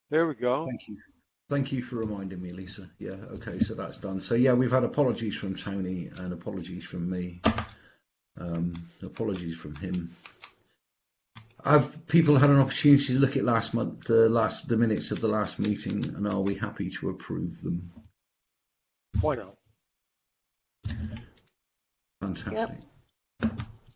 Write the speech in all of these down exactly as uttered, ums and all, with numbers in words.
There we go. Thank you. Thank you for reminding me, Lisa. Yeah, okay, so that's done. So yeah, we've had apologies from Tony and apologies from me. Um, apologies from him. Have people had an opportunity to look at last month, the last the minutes of the last meeting, and are we happy to approve them? Why not? Fantastic. Yep.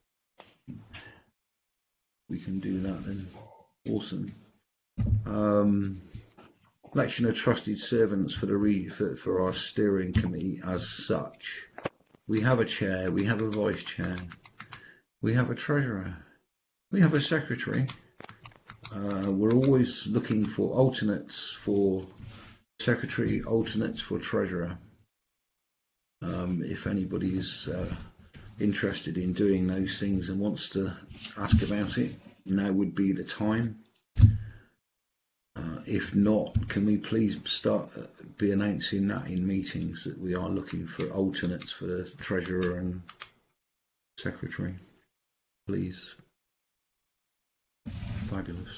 We can do that then. Awesome. Um, election of trusted servants for the re, for, for our steering committee as such. We have a chair, we have a vice chair, we have a treasurer, we have a secretary. Uh, we're always looking for alternates for secretary, alternates for treasurer. Um, if anybody is uh, interested in doing those things and wants to ask about it, now would be the time. Uh, if not, can we please start uh, be announcing that in meetings that we are looking for alternates for the treasurer and secretary, please. Fabulous.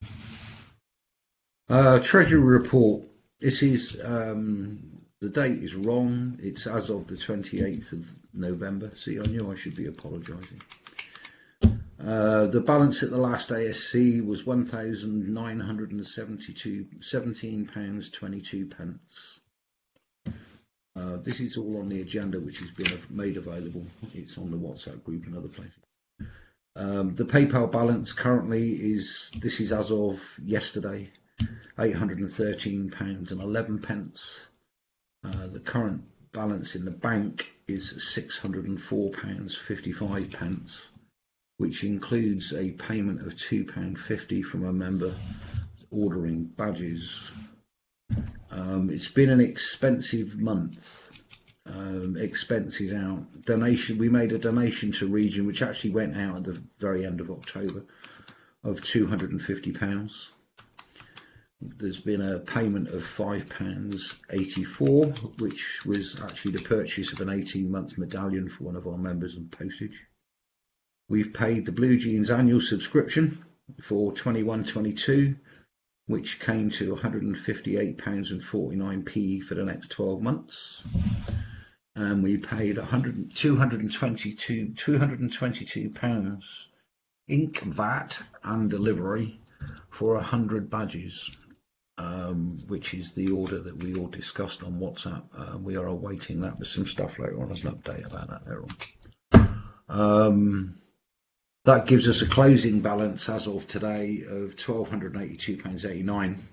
Uh, treasury report. This is um, the date is wrong. It's as of the twenty-eighth of November. See, I knew I should be apologising. Uh, the balance at the last A S C was one thousand nine hundred and seventy-two, seventeen pounds twenty-two pence. Uh, this is all on the agenda, which has been made available. It's on the WhatsApp group and other places. Um, the PayPal balance currently is, this is as of yesterday, eight hundred and thirteen pounds and eleven pence. Uh, the current balance in the bank is six hundred and four pounds fifty-five pence, which includes a payment of two pounds fifty from a member ordering badges. Um, it's been an expensive month. Um, expenses out. Donation. We made a donation to Region, which actually went out at the very end of October, of two hundred and fifty pounds. There's been a payment of five pounds eighty-four, which was actually the purchase of an eighteen month medallion for one of our members and postage. We've paid the Blue Jeans annual subscription for twenty-one twenty-two, which came to one hundred and fifty-eight pounds forty-nine for the next twelve months. And we paid one hundred, two hundred twenty-two, two hundred twenty-two pounds ink, V A T and delivery for one hundred badges, um, which is the order that we all discussed on WhatsApp. Uh, we are awaiting that. There's some stuff later on. There's an update about that later on. Um, that gives us a closing balance as of today of one thousand two hundred and eighty-two pounds eighty-nine.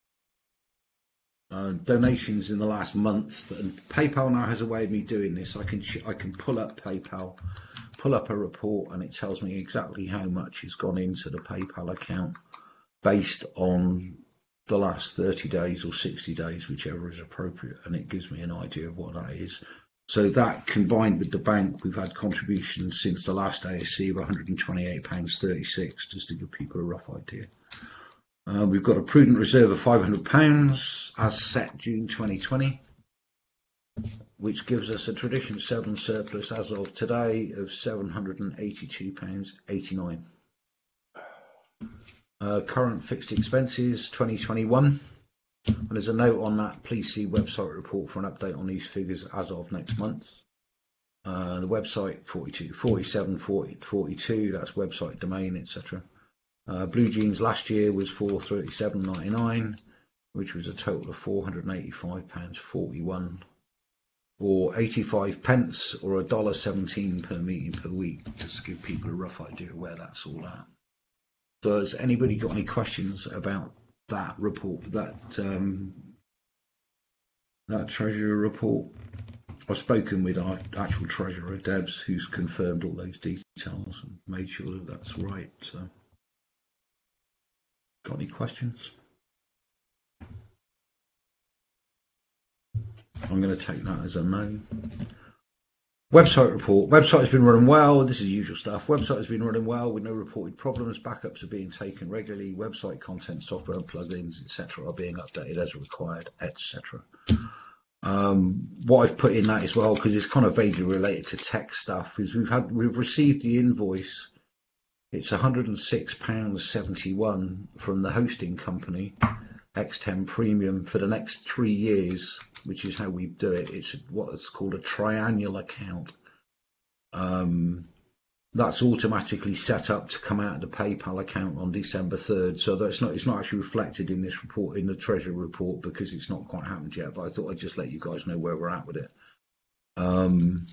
Uh, donations in the last month, and PayPal now has a way of me doing this. I can I can pull up PayPal, pull up a report, and it tells me exactly how much has gone into the PayPal account based on the last thirty days or sixty days, whichever is appropriate, and it gives me an idea of what that is. So that combined with the bank, we've had contributions since the last A S C of one hundred and twenty-eight pounds thirty-six, just to give people a rough idea. Uh, we've got a prudent reserve of five hundred pounds as set June twenty twenty, which gives us a Tradition seven surplus as of today of seven hundred and eighty-two pounds eighty-nine. Uh, current fixed expenses twenty twenty-one, and there's a note on that. Please see website report for an update on these figures as of next month. Uh, the website forty-two, forty-seven, forty, forty-two, that's website domain, et cetera. Uh, Blue Jeans last year was four thirty-seven ninety-nine, which was a total of four hundred and eighty-five pounds forty-one, or eighty-five pence, or a dollar seventeen per meeting per week, just to give people a rough idea of where that's all at. So, has anybody got any questions about that report, that um, that treasurer report? I've spoken with our actual treasurer, Debs, who's confirmed all those details and made sure that that's right. So. Got any questions? I'm going to take that as a no. Website report. Website has been running well. This is usual stuff. Website has been running well with no reported problems. Backups are being taken regularly. Website content, software and plugins, et cetera, are being updated as required, et cetera. Um, what I've put in that as well, because it's kind of vaguely related to tech stuff, is we've had we've received the invoice. It's one hundred and six pounds seventy-one from the hosting company X ten Premium for the next three years, which is how we do it. It's what's called a triennial account. Um, that's automatically set up to come out of the PayPal account on December third. So that's not, it's not actually reflected in this report, in the Treasury report, because it's not quite happened yet. But I thought I'd just let you guys know where we're at with it. Um,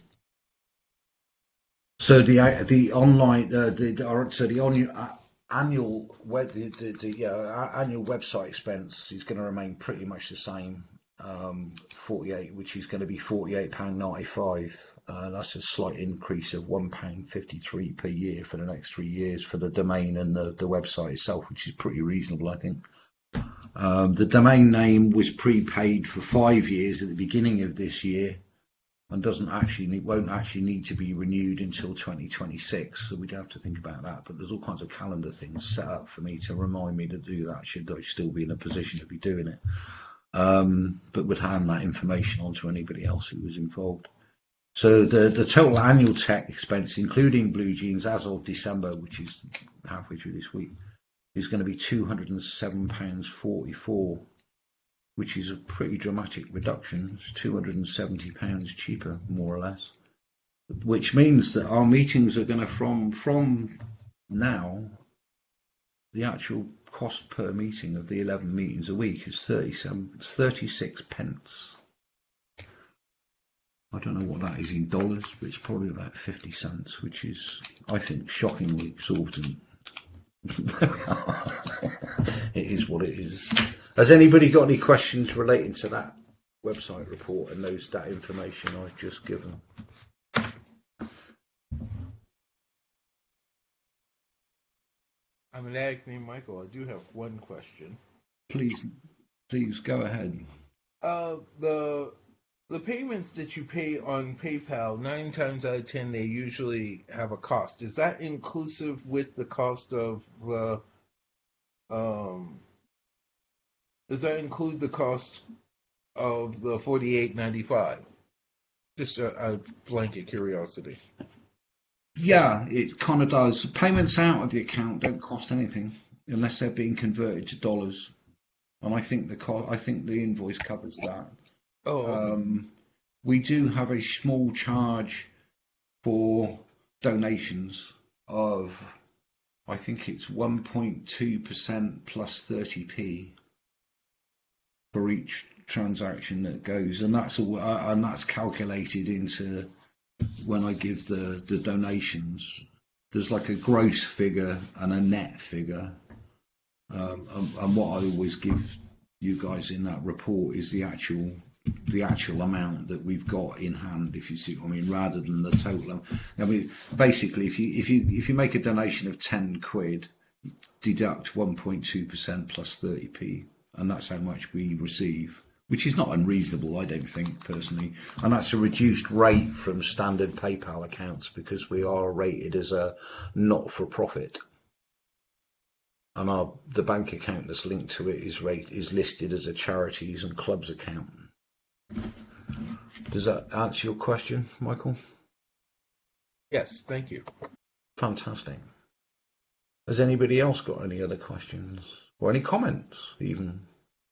so the the online uh, the so the on, uh, annual web the, the, the yeah, annual website expense is going to remain pretty much the same. Um, forty-eight, which is going to be forty-eight pound ninety-five. Uh, that's a slight increase of one pound fifty-three per year for the next three years for the domain and the, the website itself, which is pretty reasonable, I think. Um, the domain name was prepaid for five years at the beginning of this year, and doesn't actually need, won't actually need to be renewed until twenty twenty-six. So we'd have to think about that. But there's all kinds of calendar things set up for me to remind me to do that. Should I still be in a position to be doing it? Um, but would hand that information on to anybody else who was involved. So the, the total annual tech expense, including Blue Jeans, as of December, which is halfway through this week, is going to be two hundred and seven pounds forty-four, which is a pretty dramatic reduction. It's two hundred and seventy pounds cheaper, more or less. Which means that our meetings are going to, from from now, the actual cost per meeting of the eleven meetings a week is thirty-seven, thirty-six pence. I don't know what that is in dollars, but it's probably about fifty cents, which is, I think, shockingly exorbitant. It is what it is. Has anybody got any questions relating to that website report and those that information I've just given? I'm an addict named Michael. I do have one question. Please, please go ahead. Uh, the the payments that you pay on PayPal, nine times out of ten, they usually have a cost. Is that inclusive with the cost of the? Um, does that include the cost of the forty-eight ninety-five? Just a, a blanket curiosity. Yeah, it kind of does. Payments out of the account don't cost anything unless they're being converted to dollars, and I think the co- I think the invoice covers that. Oh, okay. Um, we do have a small charge for donations of, I think it's one point two percent plus thirty p for each transaction that goes, and that's all, uh, and that's calculated into when I give the, the donations. There's like a gross figure and a net figure, um, and, and what I always give you guys in that report is the actual the actual amount that we've got in hand, if you see what I mean, rather than the total. I mean, basically, if you if you if you make a donation of ten quid, deduct one point two percent plus thirty p, and that's how much we receive, which is not unreasonable, I don't think, personally. And that's a reduced rate from standard PayPal accounts because we are rated as a not-for-profit. And our the bank account that's linked to it is rate is listed as a charities and clubs account. Does that answer your question, Michael? Yes, thank you. Fantastic. Has anybody else got any other questions or any comments even?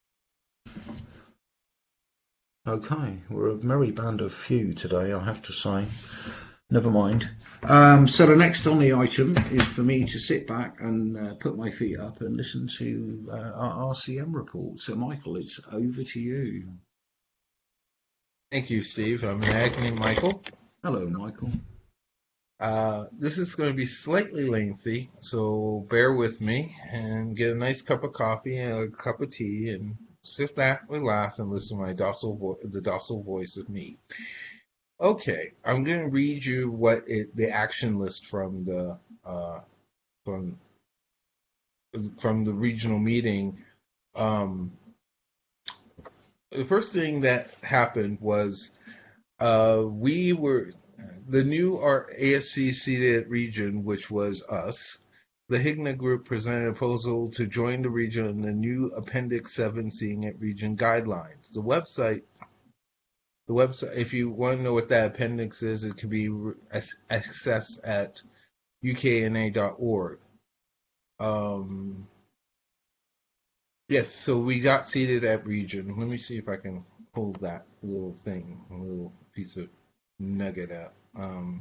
Okay, we're a merry band of few today, I have to say. Never mind. Um, so the next on the item is for me to sit back and uh, put my feet up and listen to uh, our R C M report. So, Michael, it's over to you. Thank you, Steve. I'm an addict named Michael. Hello, Michael. Uh, this is going to be slightly lengthy, so bear with me and get a nice cup of coffee and a cup of tea and sit back, relax, and listen to my docile vo- the docile voice of me. Okay, I'm going to read you what it, the action list from the uh, from from the regional meeting. Um, the first thing that happened was uh, we were the new our A S C seated region, which was us. The Higna Group presented a proposal to join the region in the new Appendix seven Seeing It Region Guidelines. The website, the website. If you want to know what that appendix is, it can be accessed at U K N A dot org. Um, Yes, so we got seated at region. Let me see if I can pull that little thing, a little piece of nugget out. Um,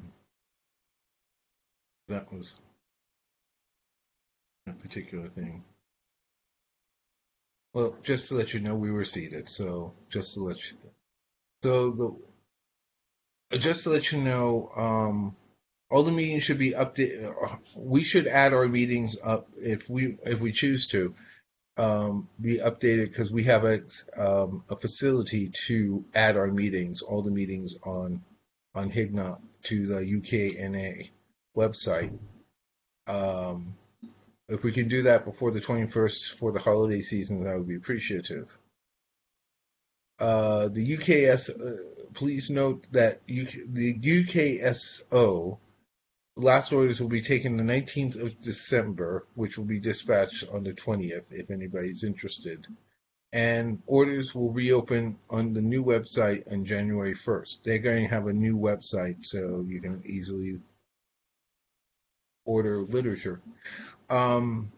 that was a particular thing. Well, just to let you know, we were seated. So just to let you, so the just to let you know, um, all the meetings should be updated. We should add our meetings up if we if we choose to um, be updated because we have a um, a facility to add our meetings, all the meetings on on Higna to the U K N A website. Um, if we can do that before the twenty-first for the holiday season, that would be appreciative. Uh, the U K S, uh, please note that U K, the U K S O last orders will be taken the nineteenth of December, which will be dispatched on the twentieth if anybody's interested. And orders will reopen on the new website on January first. They're going to have a new website so you can easily order literature. Um,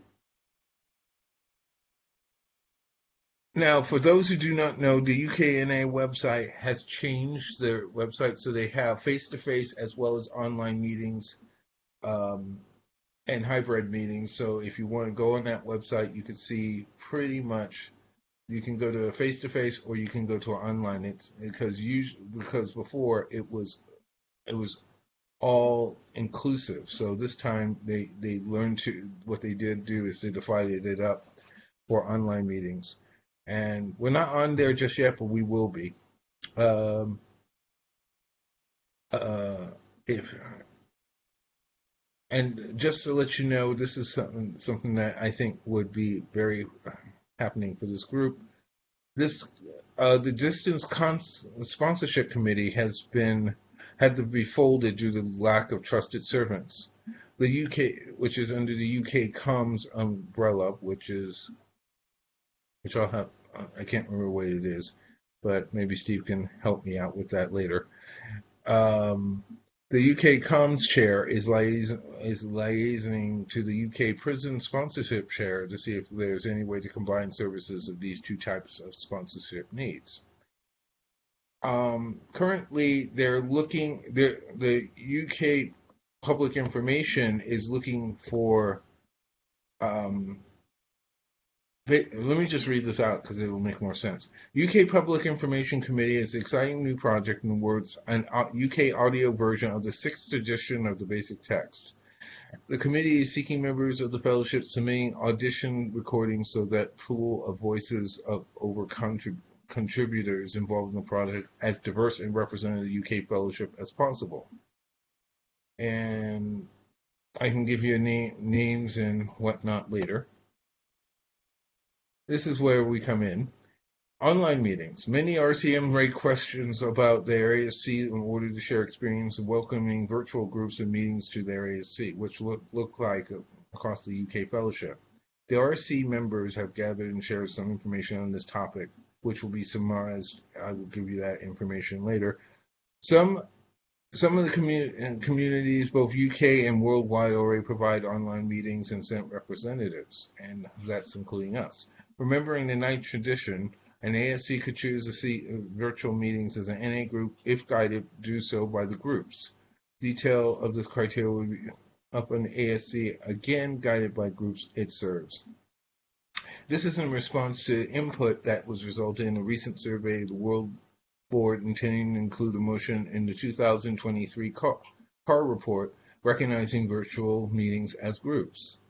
now, for those who do not know, the U K N A website has changed their website so they have face to face as well as online meetings um, and hybrid meetings. So if you want to go on that website, you can see pretty much. You can go to a face to face or you can go to an online. It's because usually because before it was it was all inclusive. So this time they they learned to what they did do is they divided it up for online meetings. And we're not on there just yet, but we will be. Um, uh, if and just to let you know, this is something something that I think would be very happening for this group. This uh, the distance cons- sponsorship committee has been had to be folded due to the lack of trusted servants. The U K, which is under the U K Comms umbrella, which is which I'll have I can't remember what it is, but maybe Steve can help me out with that later. Um, the U K Comms chair is, liaison, is liaising to the U K prison sponsorship chair to see if there's any way to combine services of these two types of sponsorship needs. Um, currently, they're looking. They're, the U K Public Information is looking for. Um, let me just read this out because it will make more sense. U K Public Information Committee is an exciting new project in the words an U K audio version of the sixth edition of the basic text. The committee is seeking members of the fellowship submitting audition recordings so that pool of voices of over contrib- contributors involved in the project as diverse and representative U K fellowship as possible. And I can give you na- names and whatnot later. This is where we come in. Online meetings. Many R C M raise questions about their A S C in order to share experience of welcoming virtual groups and meetings to their A S C, which look, look like across the U K fellowship. The R C members have gathered and shared some information on this topic, which will be summarized. I will give you that information later. Some some of the commu- communities, both U K and worldwide, already provide online meetings and sent representatives, and that's including us. Remembering the ninth tradition, an A S C could choose to see virtual meetings as an N A group if guided, do so by the groups. Detail of this criteria will be up on the A S C, again guided by groups it serves. This is in response to input that was resulted in a recent survey of the World Board intending to include a motion in the two thousand twenty-three C A R report recognizing virtual meetings as groups.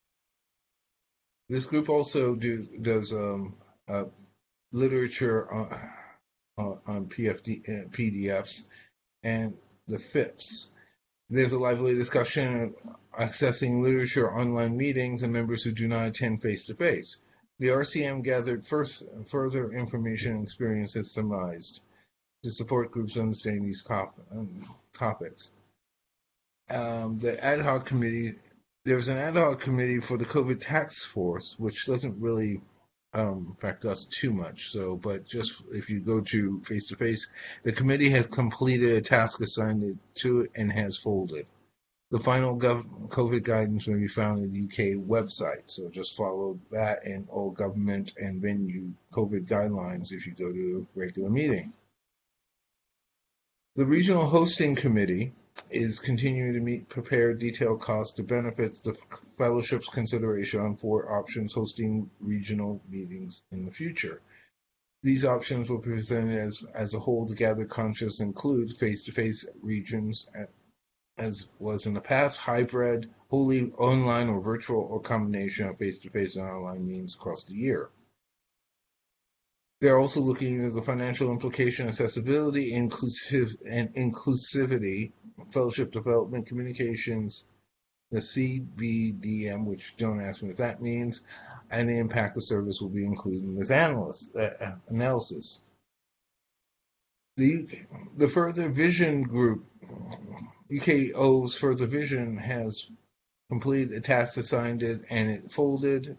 This group also do, does um, uh, literature on, uh, on P F D, uh, P D Fs and the F I P S. There's a lively discussion of accessing literature online meetings and members who do not attend face-to-face. The R C M gathered first, further information and experience is summarized to support groups understanding these cop, um, topics. Um, the ad hoc committee, there was an ad hoc committee for the COVID task force, which doesn't really um, affect us too much. So, but just if you go to face to face, the committee has completed a task assigned to it and has folded. The final gov- COVID guidance may be found in the U K website, so just follow that and all government and venue COVID guidelines if you go to a regular meeting. The Regional Hosting Committee is continuing to meet, prepare detailed cost to benefits, the fellowship's consideration on four options hosting regional meetings in the future. These options will be presented as, as a whole to gather conscious include face-to-face regions as was in the past, hybrid, wholly online or virtual, or combination of face-to-face and online means across the year. They're also looking into the financial implication, accessibility, inclusive and inclusivity, fellowship development, communications, the C B D M, which don't ask me what that means, and the impact of service will be included in this analysis. Uh, analysis. The the Further Vision Group, U K O's Further Vision, has completed a task assigned it and it folded.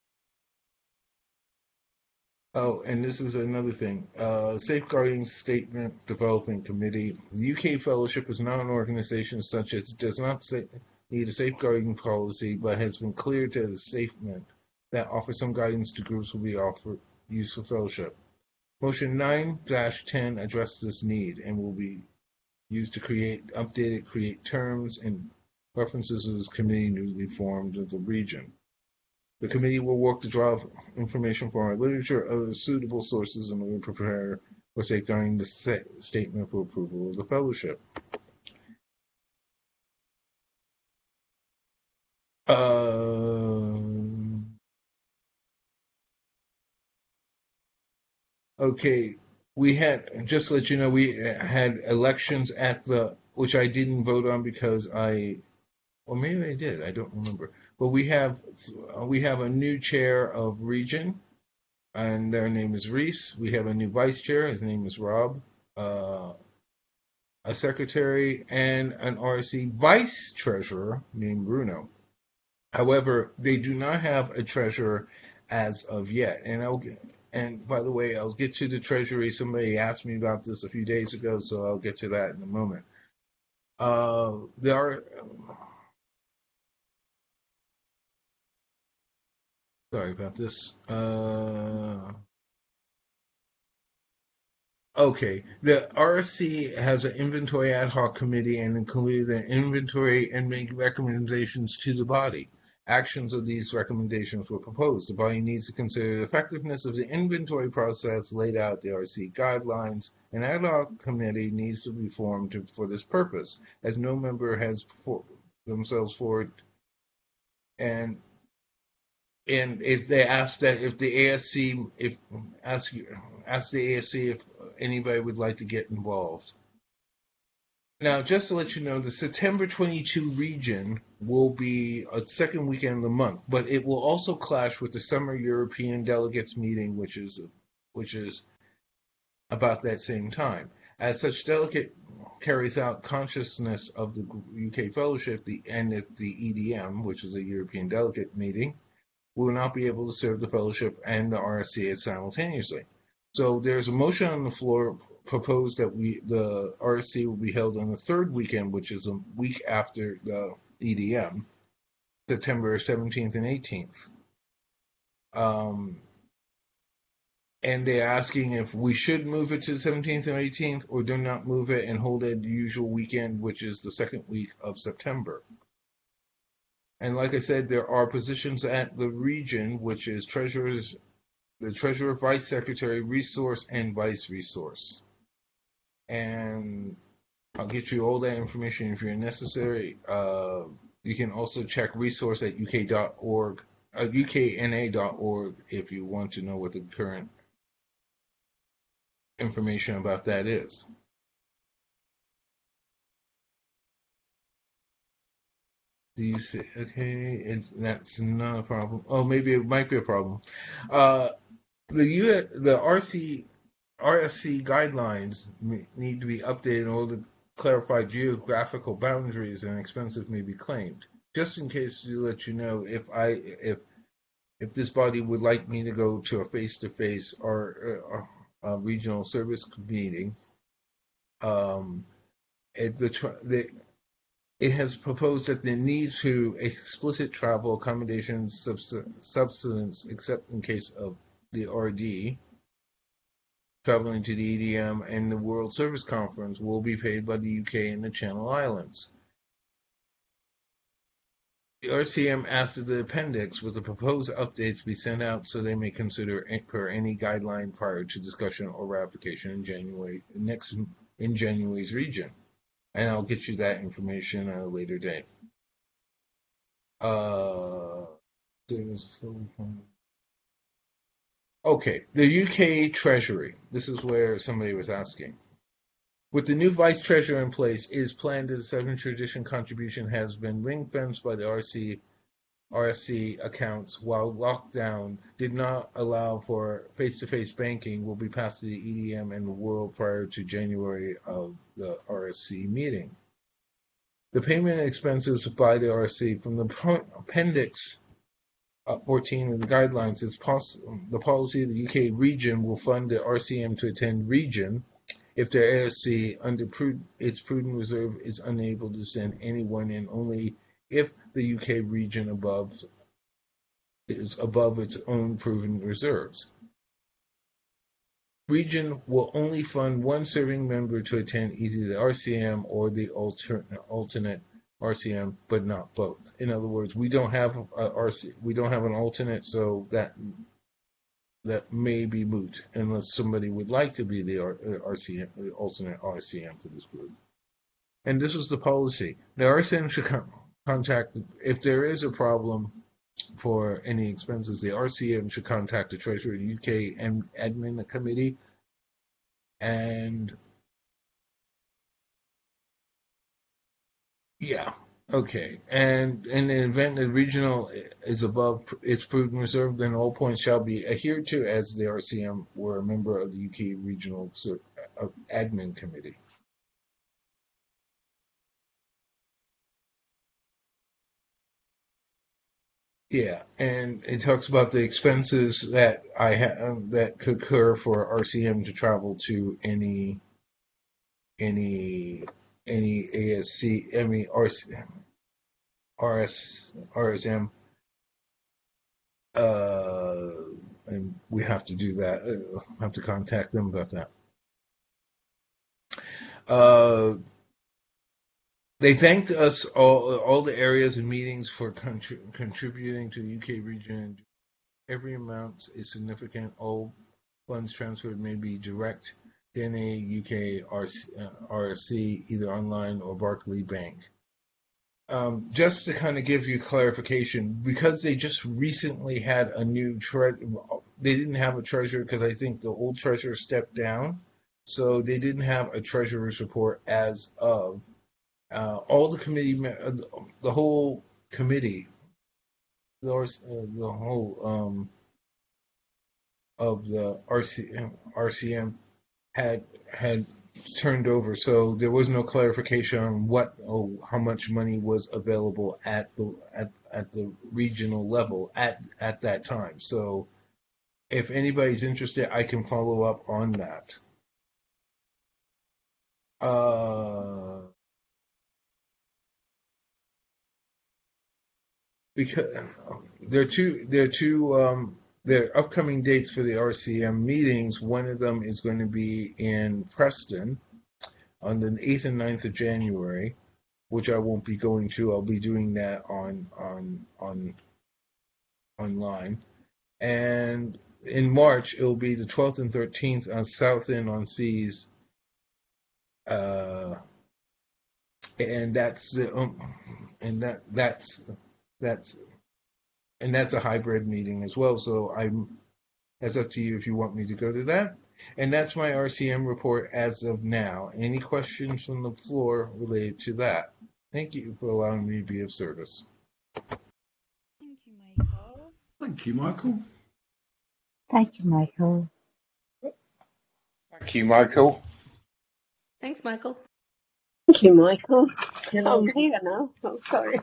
Oh, and this is another thing. Uh, Safeguarding Statement Development Committee. The U K Fellowship is not an organization such as it does not say, need a safeguarding policy, but has been clear to the statement that offers some guidance to groups will be offered use for fellowship. Motion nine dash ten addresses this need and will be used to create, update it, create terms and references to this committee newly formed of the region. The committee will work to draw information from our literature, other suitable sources, and will prepare for safeguarding the statement for approval of the fellowship. Um, okay, we had, just to let you know, we had elections at the, which I didn't vote on because I, or maybe I did, I don't remember. But we have we have a new chair of region, and their name is Reese. We have a new vice chair. His name is Rob. Uh, a secretary and an R S C vice treasurer named Bruno. However, they do not have a treasurer as of yet. And I'll get, and by the way, I'll get to the treasury. Somebody asked me about this a few days ago, so I'll get to that in a moment. Uh, there are. Sorry about this. Uh, okay. The R S C has an inventory ad hoc committee and included an inventory and make recommendations to the body. Actions of these recommendations were proposed. The body needs to consider the effectiveness of the inventory process laid out in the R S C guidelines. An ad hoc committee needs to be formed to, for this purpose, as no member has for, themselves forward and And if they ask that if the A S C if ask ask the A S C if anybody would like to get involved. Now, just to let you know, the September twenty-two region will be a second weekend of the month, but it will also clash with the Summer European Delegates meeting, which is which is about that same time. As such, delegate carries out consciousness of the U K Fellowship the, and the E D M, which is a European Delegate meeting, will not be able to serve the fellowship and the R S C simultaneously. So there's a motion on the floor proposed that we the R S C will be held on the third weekend, which is a week after the E D M, September seventeenth and eighteenth. Um, and they're asking if we should move it to the seventeenth and eighteenth or do not move it and hold it the usual weekend, which is the second week of September. And like I said, there are positions at the region, which is treasurers, the treasurer, vice secretary, resource, and vice resource. And I'll get you all that information if you're necessary. Uh, you can also check resource at U K dot org, uh, U K N A dot org if you want to know what the current information about that is. Do you see? Okay, it's, that's not a problem. Oh, maybe it might be a problem. Uh, the U the R C R S C guidelines need to be updated in order to clarify geographical boundaries and expenses may be claimed. Just in case to let you know, if I if if this body would like me to go to a face-to-face or, or a regional service meeting, um, at the, the it has proposed that the need to explicit travel accommodations subsistence, except in case of the R D, traveling to the E D M and the World Service Conference, will be paid by the U K and the Channel Islands. The R C M asked that the appendix with the proposed updates be sent out so they may consider per any guideline prior to discussion or ratification in January next in January's region. And I'll get you that information at a later date. Uh, okay, the U K Treasury. This is where somebody was asking. With the new Vice Treasurer in place, it is planned that the Seven Tradition contribution has been ring-fenced by the R C, R S C accounts, while lockdown did not allow for face-to-face banking will be passed to the E D M and the World prior to January of the R S C meeting. The payment expenses by the R S C from the appendix fourteen of the guidelines is poss- the policy of the U K region will fund the R C M to attend region if the A S C, under prud- its prudent reserve, is unable to send anyone in, only if the U K region above is above its own proven reserves. Region will only fund one serving member to attend either the R C M or the alter- alternate R C M, but not both. In other words, we don't have a R C, we don't have an alternate, so that that may be moot unless somebody would like to be the R C M, the alternate R C M for this group. And this is the policy. The R C M should contact, if there is a problem for any expenses, the R C M should contact the Treasury, the U K Admin Committee, and yeah, okay. And in the event the regional is above its prudent reserve, then all points shall be adhered to as the R C M were a member of the U K Regional Admin Committee. Yeah, and it talks about the expenses that I have that could occur for R C M to travel to any any any A S C, I mean R S, R S, R S M, uh, and we have to do that. Uh, have to contact them about that. Uh, They thanked us all, all the areas and meetings for contri- contributing to the U K region. Every amount is significant. All funds transferred may be direct to N A U K R S C, either online or Barclays Bank. Um, just to kind of give you clarification, because they just recently had a new tre- they didn't have a treasurer because I think the old treasurer stepped down, so they didn't have a treasurer's report as of. Uh, all the committee, the whole committee, the, the whole um, of the R C M, R C M had had turned over, so there was no clarification on what or how much money was available at the at, at the regional level at at that time. So, if anybody's interested, I can follow up on that. Uh, because there are two there are two um, there are upcoming dates for the R C M meetings. One of them is going to be in Preston on the eighth and ninth of January, which I won't be going to. I'll be doing that on on on online. And in March, it'll be the twelfth and thirteenth on Southend on Seas. Uh, and that's the um, and that that's that's and that's a hybrid meeting as well. So I'm that's up to you if you want me to go to that. And that's my R C M report as of now. Any questions from the floor related to that? Thank you for allowing me to be of service. Thank you, Michael. Thank you, Michael. Thank you, Michael. Thank you, Michael. Thanks, Michael. Thank you, Michael. I'm here now. I'm sorry.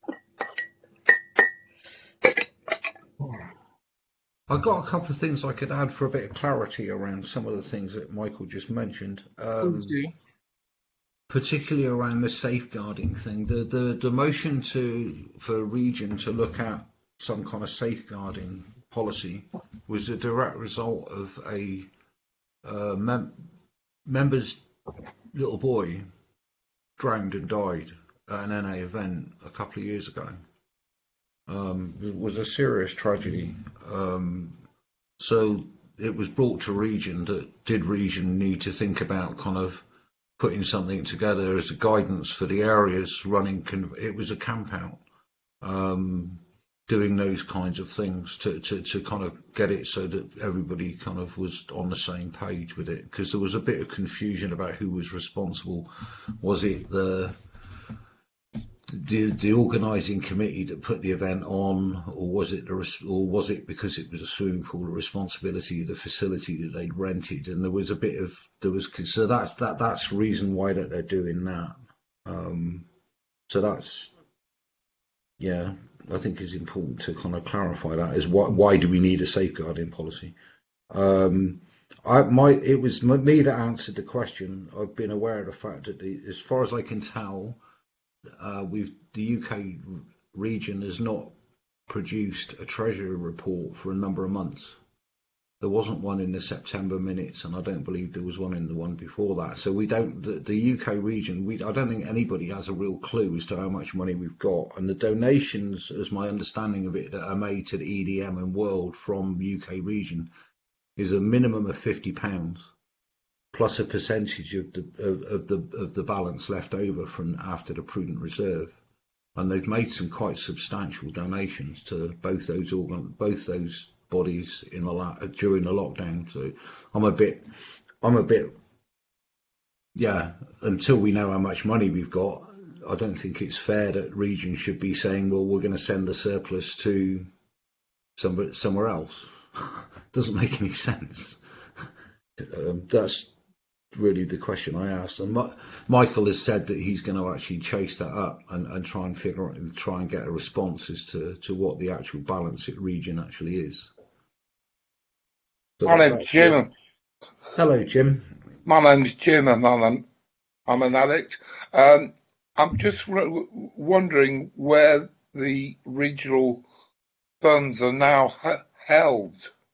I've got a couple of things I could add for a bit of clarity around some of the things that Michael just mentioned. Um, particularly around the safeguarding thing. The the, the motion to for Region to look at some kind of safeguarding policy was a direct result of a uh, mem- member's little boy drowned and died at an N A event a couple of years ago. Um, it was a serious tragedy. Um, so it was brought to Region that did Region need to think about kind of putting something together as a guidance for the areas running. Con- it was a camp out, um, doing those kinds of things to, to, to kind of get it so that everybody kind of was on the same page with it, because there was a bit of confusion about who was responsible. Was it the the, the organising committee that put the event on, or was it the, or was it because it was a swimming pool, the responsibility of the facility that they'd rented? And there was a bit of there was so that's that that's the reason why that they're doing that. Um, so that's yeah, I think it's important to kind of clarify that is why why do we need a safeguarding policy? Um, I my it was me that answered the question. I've been aware of the fact that the, as far as I can tell. Uh, we've the U K region has not produced a Treasury report for a number of months. There wasn't one in the September minutes, and I don't believe there was one in the one before that. So we don't. The, the U K region, we I don't think anybody has a real clue as to how much money we've got. And the donations, as my understanding of it, that are made to the E D M and World from U K region is a minimum of fifty pounds. Plus a percentage of the of, of the of the balance left over from after the prudent reserve, and they've made some quite substantial donations to both those organ both those bodies in the during the lockdown. So I'm a bit, I'm a bit, yeah. Until we know how much money we've got, I don't think it's fair that Region should be saying, well, we're going to send the surplus to somewhere somewhere else. Doesn't make any sense. Um, that's really the question I asked, and Ma- Michael has said that he's going to actually chase that up and, and try and figure out and try and get a response as to, to what the actual balance at Region actually is. So My that, name's Jim. It. Hello, Jim. My name's Jim, and I'm an, I'm an addict. Um, I'm just w- wondering where the regional funds are now h- held.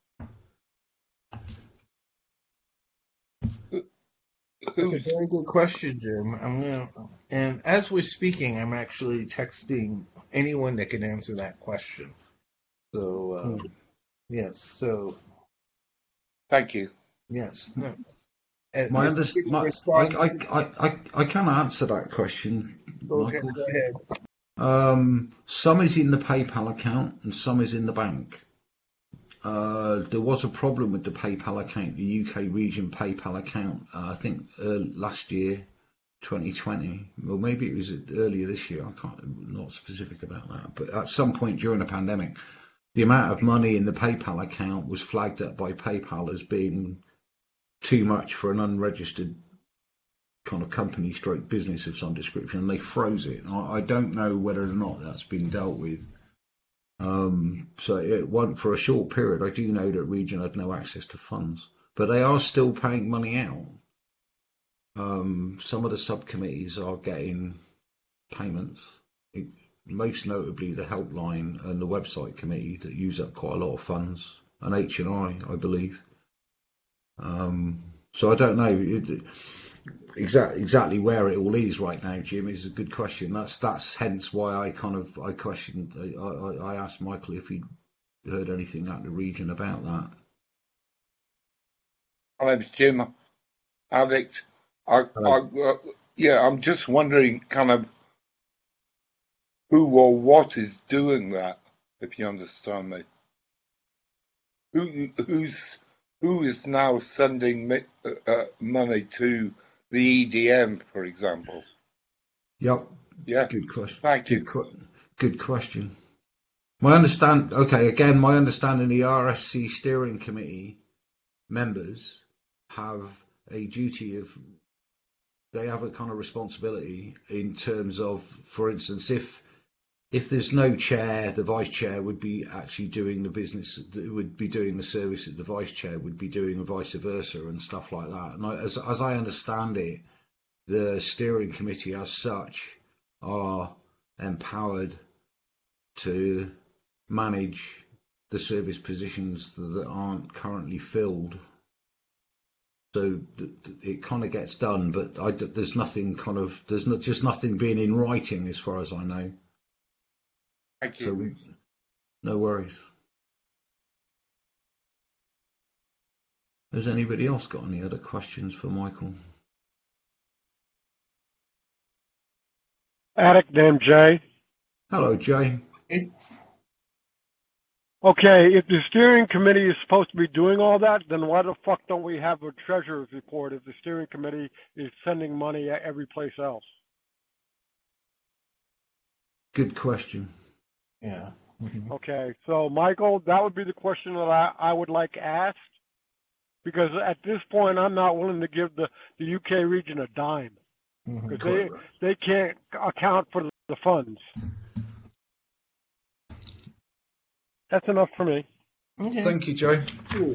That's a very good question, Jim. I'm gonna, and as we're speaking, I'm actually texting anyone that can answer that question. So, uh, Hmm. yes. So, Thank you. yes. No. And My if under- you give a my, response, I, I, I, I, I can answer that question, okay, Michael. go ahead. Um, some is in the PayPal account and some is in the bank. Uh, there was a problem with the PayPal account, the U K region PayPal account, uh, I think uh, last year, twenty twenty, or maybe it was earlier this year, I can't, I'm not specific about that, but at some point during the pandemic, the amount of money in the PayPal account was flagged up by PayPal as being too much for an unregistered kind of company stroke business of some description, and they froze it. I, I don't know whether or not that's been dealt with. Um, so it went for a short period. I do know that Region had no access to funds, but they are still paying money out. Um, some of the subcommittees are getting payments, it, most notably the helpline and the website committee that use up quite a lot of funds, and H and I, I believe. Um, so I don't know it, exactly exactly where it all is right now, Jim. Is a good question. That's that's hence why I kind of I questioned. I, I, I asked Michael if he'd heard anything out of the region about that. My name's Jim, addict. I, I uh, yeah, I'm just wondering, kind of, who or what is doing that, if you understand me. Who who's who is now sending me, uh, uh, money to the E D M, for example? Yep. Yeah. Good question. Thank you. Good, good question. My understand. Okay. Again, my understanding: the R S C steering committee members have a duty of. They have a kind of responsibility in terms of, for instance, if if there's no chair, the vice chair would be actually doing the business, would be doing the service that the vice chair would be doing, and vice versa, and stuff like that. And I, as as I understand it, the steering committee as such are empowered to manage the service positions that aren't currently filled. So it kind of gets done, but I, there's nothing kind of, there's not, just nothing being in writing as far as I know. Thank you. So we, no worries. Has anybody else got any other questions for Michael? Addict named Jay. Hello, Jay. Okay, if the steering committee is supposed to be doing all that, then why the fuck don't we have a treasurer's report if the steering committee is sending money every place else? Good question. Yeah. Mm-hmm. Okay, so Michael, that would be the question that I, I would like asked, because at this point I'm not willing to give the, the U K region a dime, because Mm-hmm. they, they can't account for the funds. That's enough for me. Okay. Thank you, Jay.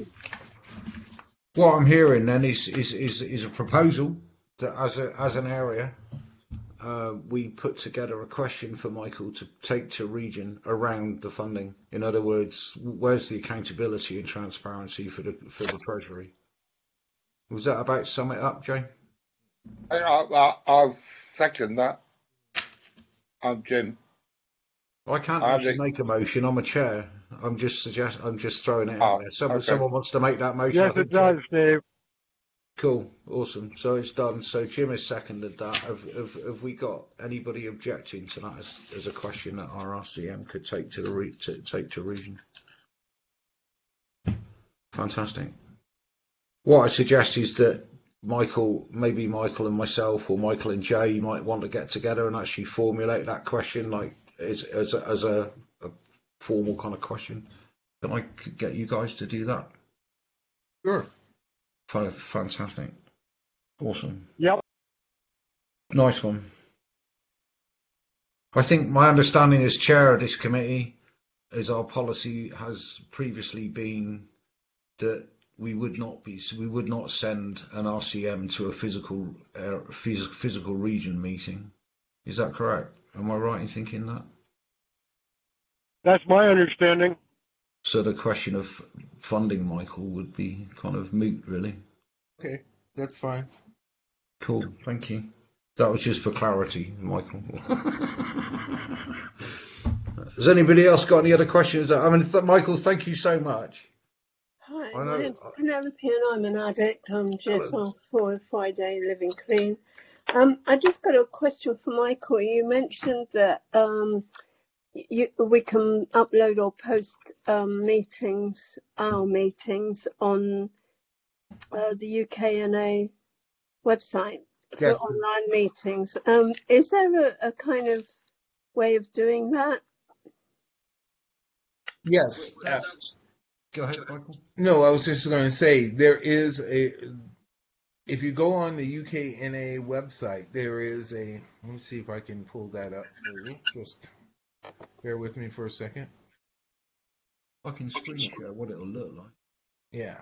What I'm hearing then is is is, is a proposal that as a as an area, uh, we put together a question for Michael to take to region around the funding. In other words, where's the accountability and transparency for the for the Treasury? Was that about sum it up, Jay? I, I, I'll second that. I'm Jim. I can't I actually think- make a motion. I'm a chair. I'm just suggest. I'm just throwing it Oh, out there. Someone, okay. someone wants to make that motion. I Yes, think, it does, Dave. Cool, awesome. So it's done. So Jim has seconded that. Have, have, have we got anybody objecting to that as, as a question that our R C M could take to the re, to, take to region? Fantastic. What I suggest is that Michael, maybe Michael and myself, or Michael and Jay, might want to get together and actually formulate that question, like as as a, as a, a formal kind of question. Can I get you guys to do that? Sure. Fantastic. Awesome. Yep. Nice one. I think my understanding as chair of this committee is our policy has previously been that we would not be, we would not send an R C M to a physical uh, phys- physical region meeting. Is that correct? Am I right in thinking that? That's my understanding. So the question of funding, Michael, would be kind of moot, really. Okay, that's fine. Cool, thank you. That was just for clarity, Michael. Has anybody else got any other questions? I mean, th- Michael, thank you so much. Hi, I know- my name's Penelope and I'm an addict. I'm G S R for Friday Living Clean. Um, I just got a question for Michael. You mentioned that um, you, we can upload or post um, meetings, our meetings, on uh, the U K N A website for Yes. online meetings. Um, is there a, a kind of way of doing that? Yes. Uh, Go ahead, Michael. no, I was just going to say there is a. If you go on the U K N A website, there is a. Let me see if I can pull that up for you. Just bear with me for a second. I can screen share what it'll look like. Yeah.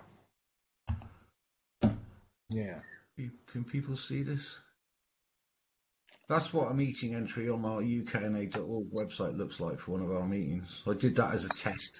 Yeah. You- Can people see this? That's what a meeting entry on our U K N A dot org website looks like for one of our meetings. I did that as a test.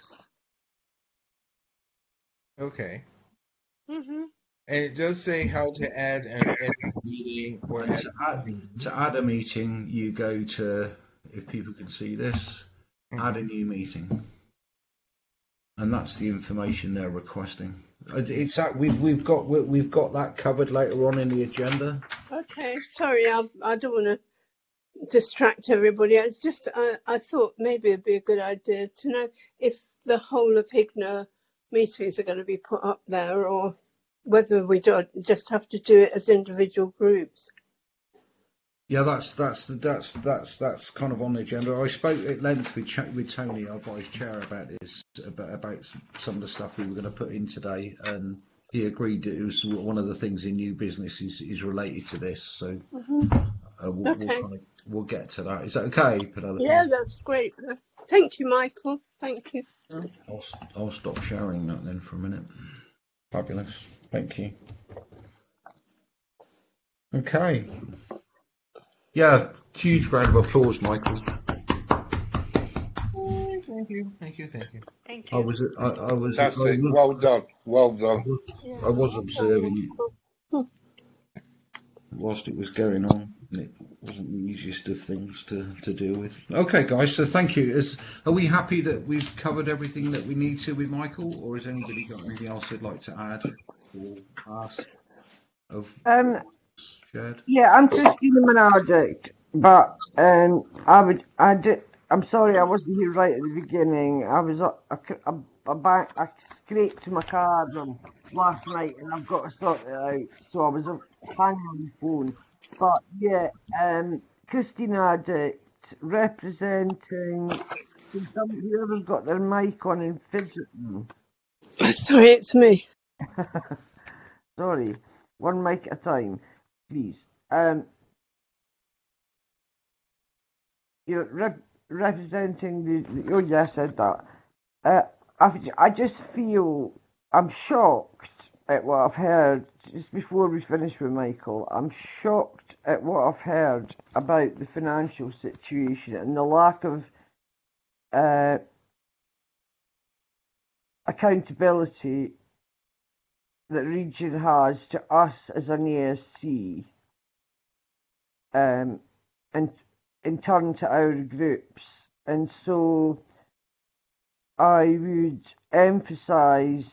Okay. Mm-hmm. And it does say how to add an, a meeting or And add to add, to add a meeting, you go to, if people can see this, add a new meeting. And that's the information they're requesting. It's that we've we've got we've got that covered later on in the agenda. Okay, sorry, I, I don't want to distract everybody. It's just I, I thought maybe it'd be a good idea to know if the whole of Higner meetings are going to be put up there, or whether we don't just have to do it as individual groups. Yeah, that's that's that's that's that's kind of on the agenda. I spoke at length with Ch- with Tony, our vice chair, about this, about about some of the stuff we were going to put in today, and he agreed that it was one of the things in new business is, is related to this. So Mm-hmm. uh, we'll, Okay. we'll, kind of, we'll get to that. Is that okay, Penelope? Yeah, that's great. Thank you, Michael. Thank you. I'll, I'll stop sharing that then for a minute. Fabulous. Thank you. Okay. Yeah, huge round of applause, Michael. Thank you, thank you, thank you. Thank I you. was, I, I was, I Fantastic. was, Well done. Well I done. was, Yeah, I was well done, observing Michael. whilst it was going on, and it wasn't the easiest of things to, to deal with. Okay, guys, so thank you. Is, are we happy that we've covered everything that we need to with Michael, or has anybody got anything else they'd like to add or ask of Um, shared? yeah, I'm Christina Menardic, but um, I would, I did. I'm sorry, I wasn't here right at the beginning. I was, a, a, a, a bank, I scraped my card on last night, and I've got to sort it out. So I was uh, hanging on the phone. But yeah, um, Christina Addict representing some, whoever's got their mic on and fidgeting. Sorry, it's me. Sorry, one mic at a time, please. Um, you're rep- representing the. Oh, yeah, I said that. Uh, I, I just feel I'm shocked at what I've heard. Just before we finish with Michael, I'm shocked at what I've heard about the financial situation and the lack of uh, accountability that Region has to us as an A S C, um, and in turn to our groups. And so I would emphasise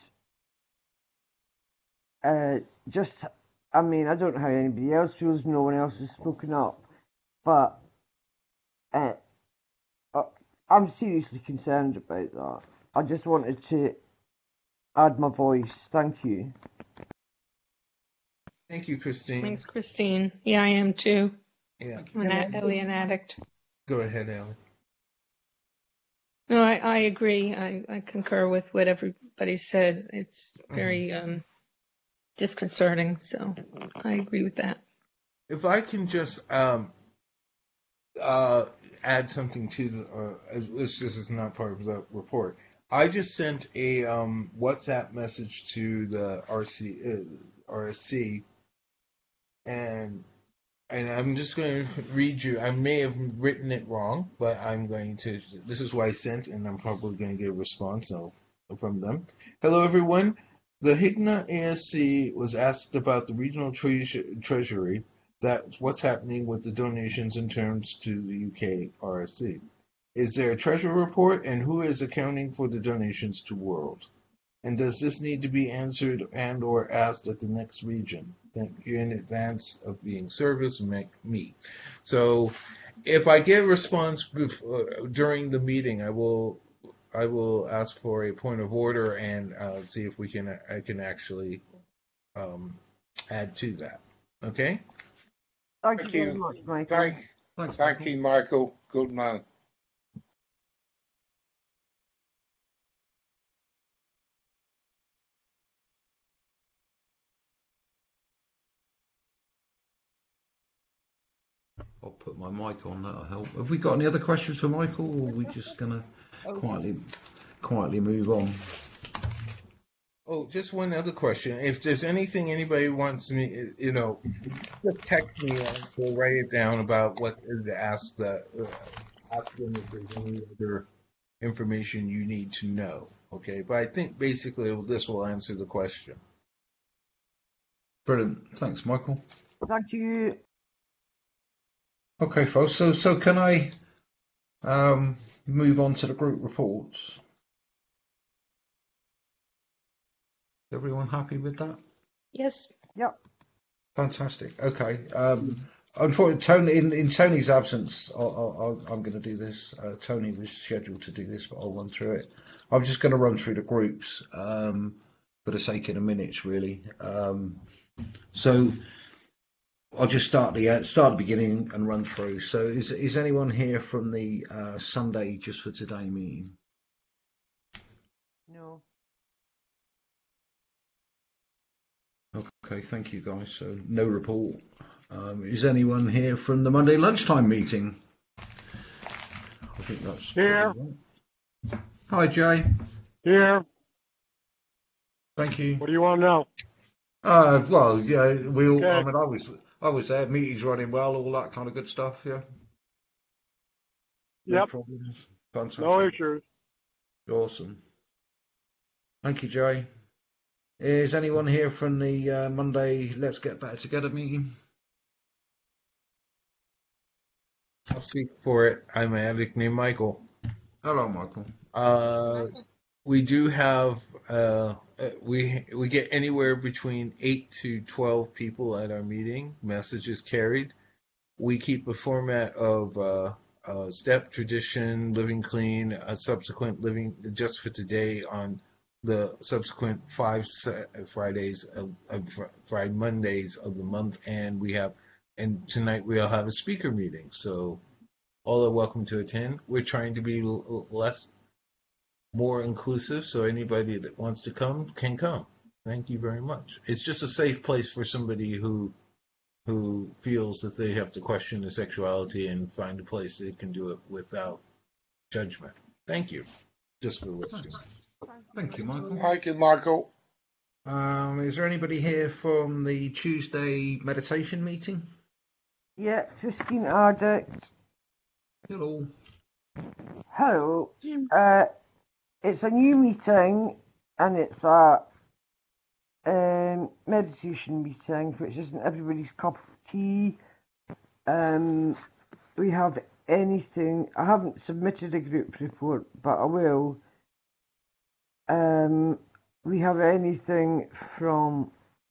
uh, just, I mean, I don't know how anybody else feels, no one else has spoken up, but uh, uh, I'm seriously concerned about that. I just wanted to add my voice. Thank you. Thank you, Christine. Thanks, Christine. Yeah, I am too. Yeah. I'm an Can I alien just- addict. Go ahead, Alan. No, I, I agree. I, I concur with what everybody said. It's very um, disconcerting. So I agree with that. If I can just um, uh, add something to the, uh, this this is not part of the report. I just sent a um, WhatsApp message to the R C, uh, R S C, and and I'm just going to read you. I may have written it wrong, but I'm going to. This is what I sent, and I'm probably going to get a response from them. Hello, everyone. The Higna A S C was asked about the regional tre- treasury. That's what's happening with the donations in terms to the U K R S C. Is there a treasury report, and who is accounting for the donations to World? And does this need to be answered and or asked at the next region? Thank you in advance of being service make me. So if I get a response before, during the meeting, I will I will ask for a point of order and uh, see if we can I can actually um, add to that. Okay? Thank, Thank you very you. much, Michael. Thank, Thanks, thank Michael. you, Michael. Good man. I'll put my mic on, that'll help. Have we got any other questions for Michael, or are we just going to quietly quietly move on? Oh, just one other question. If there's anything anybody wants me, you know, just text me or write it down about what to ask the uh, ask them if there's any other information you need to know. Okay, but I think basically this will answer the question. Brilliant. Thanks, Michael. Thank you. Okay, folks. So, so can I um, move on to the group reports? Is everyone happy with that? Yes. Yep. Fantastic. Okay. Um, unfortunately, Tony, in, in Tony's absence, I'll, I'll, I'm going to do this. Uh, Tony was scheduled to do this, but I'll run through it. I'm just going to run through the groups um, for the sake of the minutes, really. Um, so I'll just start the start the beginning and run through. So is is anyone here from the uh, Sunday just for today meeting? No. Okay, thank you guys. So no report. Um, is anyone here from the Monday lunchtime meeting? I think that's Here. right. Hi Jay. Here. Thank you. What do you want to know? Uh, well, yeah, we all. I Okay. mean, I was I was there. Meeting's running well, all that kind of good stuff. Yeah, no Yep, problems. no Fantastic. issues. Awesome. Thank you, Joey. Is anyone here from the uh, Monday Let's Get Better Together meeting? I'll speak for it. I'm an addict named Michael. Hello, Michael. Uh, we do have uh, uh, we we get anywhere between eight to twelve people at our meeting. Messages carried. We keep a format of uh, uh, step, tradition, living clean, a subsequent living just for today on the subsequent five se- Fridays of, of fr- Friday Mondays of the month, and we have and tonight we'll have a speaker meeting. So all are welcome to attend. We're trying to be l- l- less more inclusive, so anybody that wants to come can come. Thank you very much. It's just a safe place for somebody who who feels that they have to question their sexuality and find a place they can do it without judgment. Thank you. Just for what you Thank you, Michael. Thank you, Michael. Um, is there anybody here from the Tuesday meditation meeting? Yeah, Christine Ardict. Hello. Hello. Uh, it's a new meeting, and it's a um, meditation meeting, which isn't everybody's cup of tea. Um, we have anything. I haven't submitted a group report, but I will. Um, we have anything from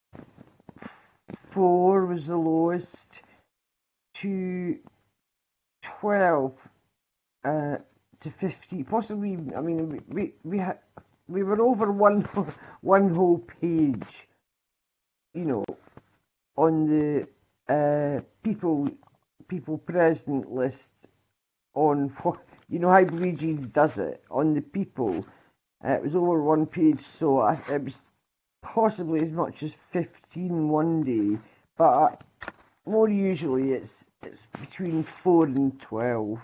four was the lowest to twelve uh, to fifty, possibly. I mean, we we we, ha- we were over one one whole page, you know, on the uh, people people present list on what, you know how Blue Jeans does it on the people. Uh, it was over one page, so I, it was possibly as much as fifteen one day, but uh, more usually it's it's between four and twelve.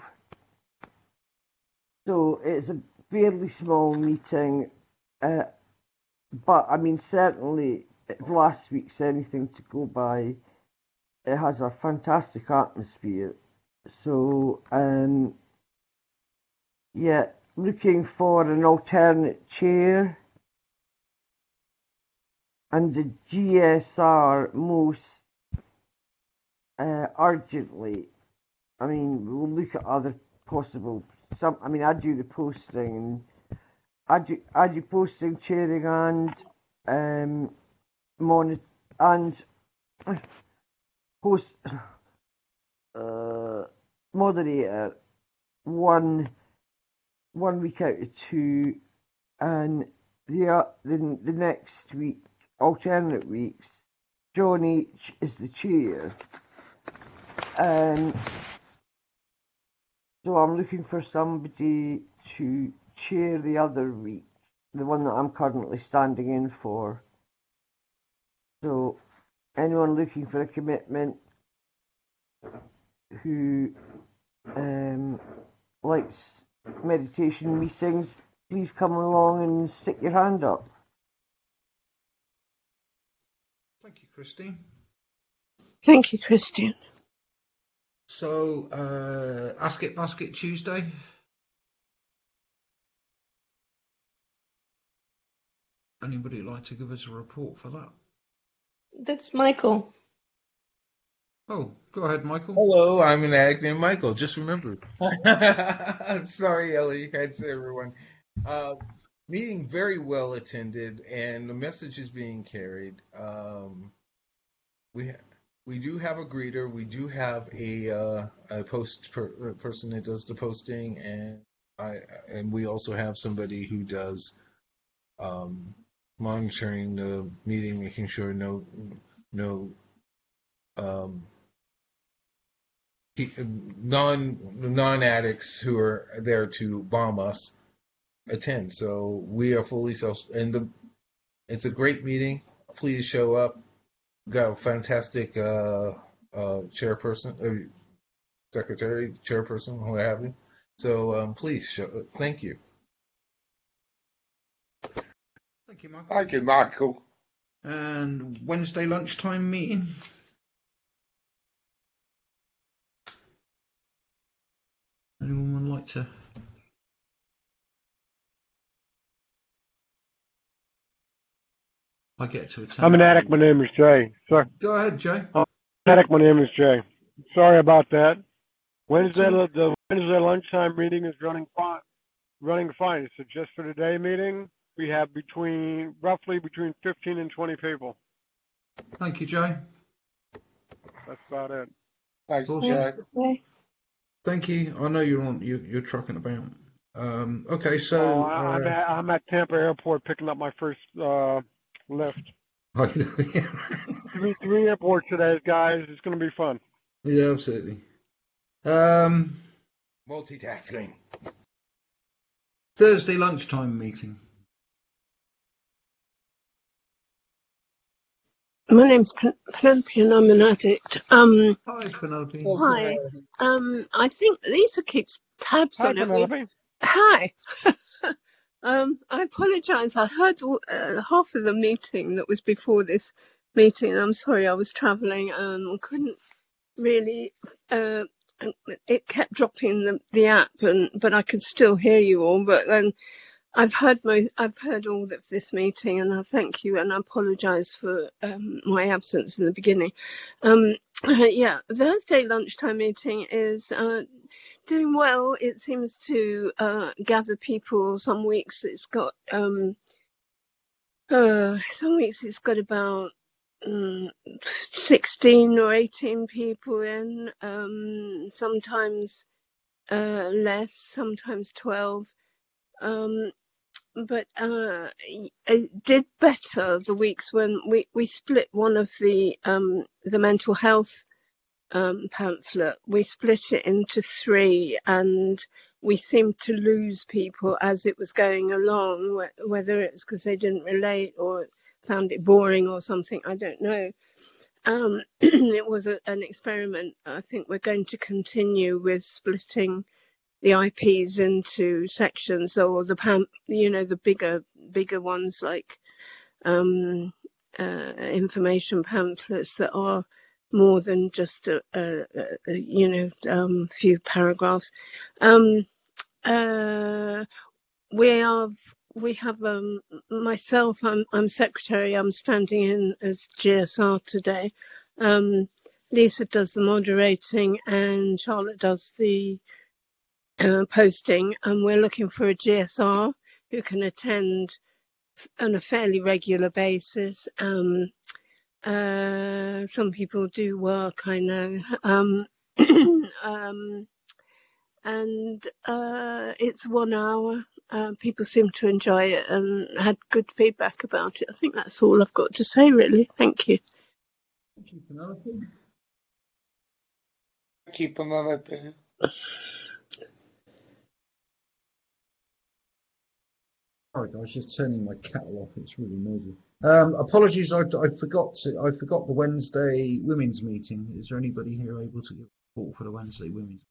So it's a fairly small meeting, uh, but I mean certainly if last week's anything to go by, it has a fantastic atmosphere. So um, yeah, looking for an alternate chair, and the G S R most uh, urgently. I mean, we'll look at other possible. Some, I mean, I do the posting, and I do I do posting, chairing, and um, monitor and host uh, moderator one one week out of two, and the uh, the the next week, alternate weeks, John H is the chair. Um, so I'm looking for somebody to chair the other week, the one that I'm currently standing in for. So anyone looking for a commitment who um, likes meditation meetings, please come along and stick your hand up. Thank you, Christine. Thank you, Christian. So, uh, Ask It Basket Tuesday. Anybody like to give us a report for that? That's Michael. Oh, go ahead, Michael. Hello, I'm an addict named Michael. Just remembered. Sorry, Ellie. Thanks, everyone. Uh, meeting very well attended, and the message is being carried. Um, we we do have a greeter. We do have a uh, a post per, person that does the posting, and I and we also have somebody who does um, monitoring the meeting, making sure no no. Um, non non addicts who are there to bomb us attend. So we are fully self, and the it's a great meeting. Please show up. Got a fantastic uh, uh, chairperson, uh, secretary, chairperson, what have you. So um, please show. Thank you. Thank you, Michael. Thank you, Michael. And Wednesday lunchtime meeting. like to? I get to attend. I'm an addict. My name is Jay. Sorry. Go ahead, Jay. I'm an addict. My name is Jay. Sorry about that. Wednesday, the Wednesday lunchtime meeting is running fine. Running fine. It's a just for today meeting. We have between roughly between fifteen and twenty people. Thank you, Jay. That's about it. Thanks, Awesome. Jay. Okay. Thank you. I know you're on. You, you're trucking about. Um, okay, so Oh, I, I'm uh, at I'm at Tampa Airport picking up my first uh, lift. I know, yeah. Three three airports today, guys. It's going to be fun. Yeah, absolutely. Um, Multitasking. Thursday lunchtime meeting. My name's Pen- Penelope and I'm an addict. Um, Hi, Penelope. hi. Um, I think Lisa keeps tabs Hi, on it. We- Penelope. Hi. um, I apologise. I heard uh, half of the meeting that was before this meeting. I'm sorry, I was travelling and couldn't really. Uh, it kept dropping the, the app, and but I could still hear you all. But then I've heard most, I've heard all of this meeting, and I thank you, and I apologise for um, my absence in the beginning. Um, yeah, Thursday lunchtime meeting is uh, doing well. It seems to uh, gather people. Some weeks it's got um, uh, some weeks it's got about um, sixteen or eighteen people in. Um, sometimes uh, less, sometimes twelve. Um, but uh, it did better the weeks when we, we split one of the um, the mental health um, pamphlet. We split it into three, and we seemed to lose people as it was going along, wh- whether it's because they didn't relate or found it boring or something, I don't know. Um, it was a, an experiment. I think we're going to continue with splitting the I Ps into sections, or the pam, you know, the bigger, bigger ones like um, uh, information pamphlets that are more than just a, a, a you know, um, few paragraphs. Um, uh, we are, we have um, myself. I'm, I'm secretary. I'm standing in as G S R today. Um, Lisa does the moderating, and Charlotte does the Uh, posting, and we're looking for a G S R who can attend on a fairly regular basis. Um, uh, some people do work, I know, um, um, and uh, it's one hour. Uh, people seem to enjoy it and had good feedback about it. I think that's all I've got to say, really. Thank you. Thank you, Penelope. Thank you, Penelope. Sorry, guys, just turning my kettle off. It's really noisy. Um, apologies, I, I forgot to. I forgot the Wednesday women's meeting. Is there anybody here able to give a report for the Wednesday women's?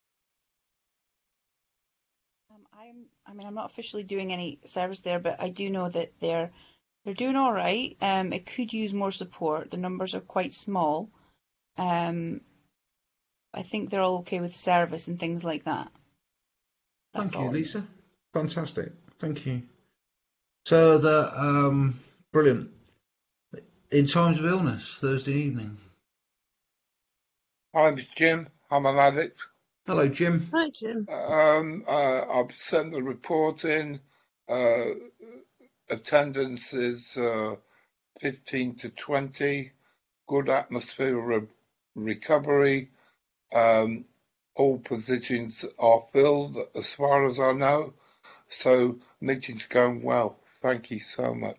Um, I'm. I mean, I'm not officially doing any service there, but I do know that they're they're doing all right. Um, it could use more support. The numbers are quite small. Um, I think they're all okay with service and things like that. That's Thank you, all. Lisa. Fantastic. Thank you. So the um, brilliant. In times of illness, Thursday evening. I'm Jim. I'm an addict. Hello, Jim. Hi, Jim. Um, uh, I've sent the report in. Uh, attendance is uh, fifteen to twenty. Good atmosphere of recovery. Um, all positions are filled as far as I know. So meeting's going well. Thank you so much.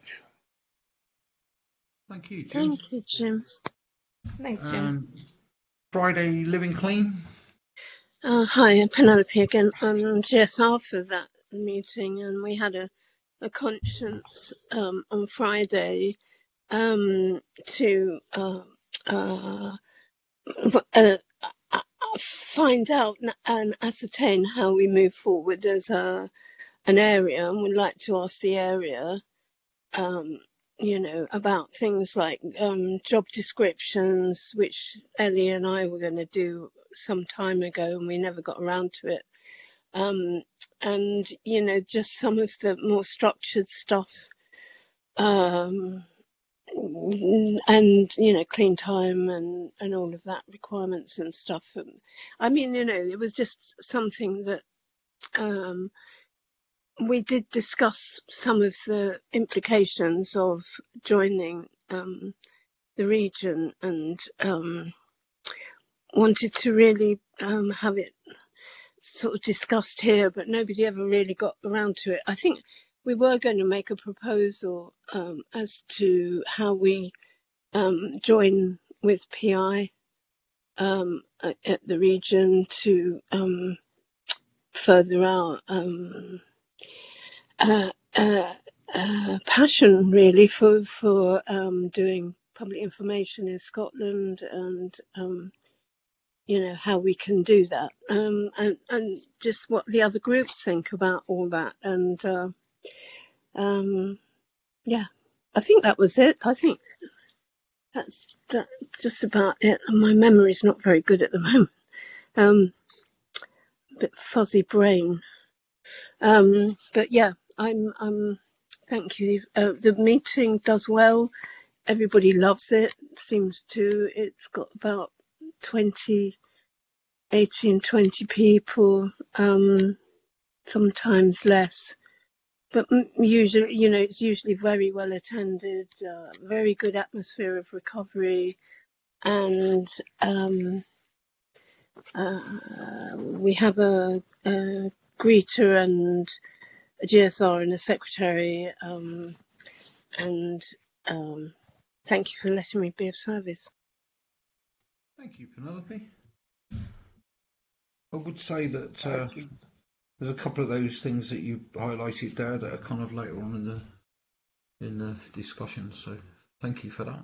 Thank you, Jim. Thank you, Jim. Thanks, Jim. Um, Friday living clean. Uh, hi, Penelope again. I'm G S R for that meeting, and we had a, a conscience um, on Friday um, to uh, uh, uh, uh, find out and ascertain how we move forward as a, an area, and we'd like to ask the area, um, you know, about things like um, job descriptions, which Ellie and I were going to do some time ago, and we never got around to it. Um, and, you know, just some of the more structured stuff, um, and, you know, clean time and, and all of that requirements and stuff. And, I mean, you know, it was just something that um, we did discuss some of the implications of joining um, the region, and um, wanted to really um, have it sort of discussed here, but nobody ever really got around to it. I think we were going to make a proposal um, as to how we um, join with P I um, at, at the region to um, further our um, uh, uh, uh, passion, really, for for um, doing public information in Scotland, and um, you know, how we can do that, um, and, and just what the other groups think about all that. And uh, um, yeah, I think that was it. I think that's that's just about it. My memory's not very good at the moment. Um, a bit fuzzy brain. Um, but yeah, I'm. I'm. Thank you. Uh, the meeting does well. Everybody loves it. Seems to. It's got about twenty. eighteen, twenty people, um, sometimes less, but usually, you know, it's usually very well attended, uh, very good atmosphere of recovery, and um, uh, we have a, a greeter and a G S R and a secretary, um, and um, thank you for letting me be of service. Thank you, Penelope. I would say that uh, there's a couple of those things that you highlighted there that are kind of later on in the in the discussion. So thank you for that.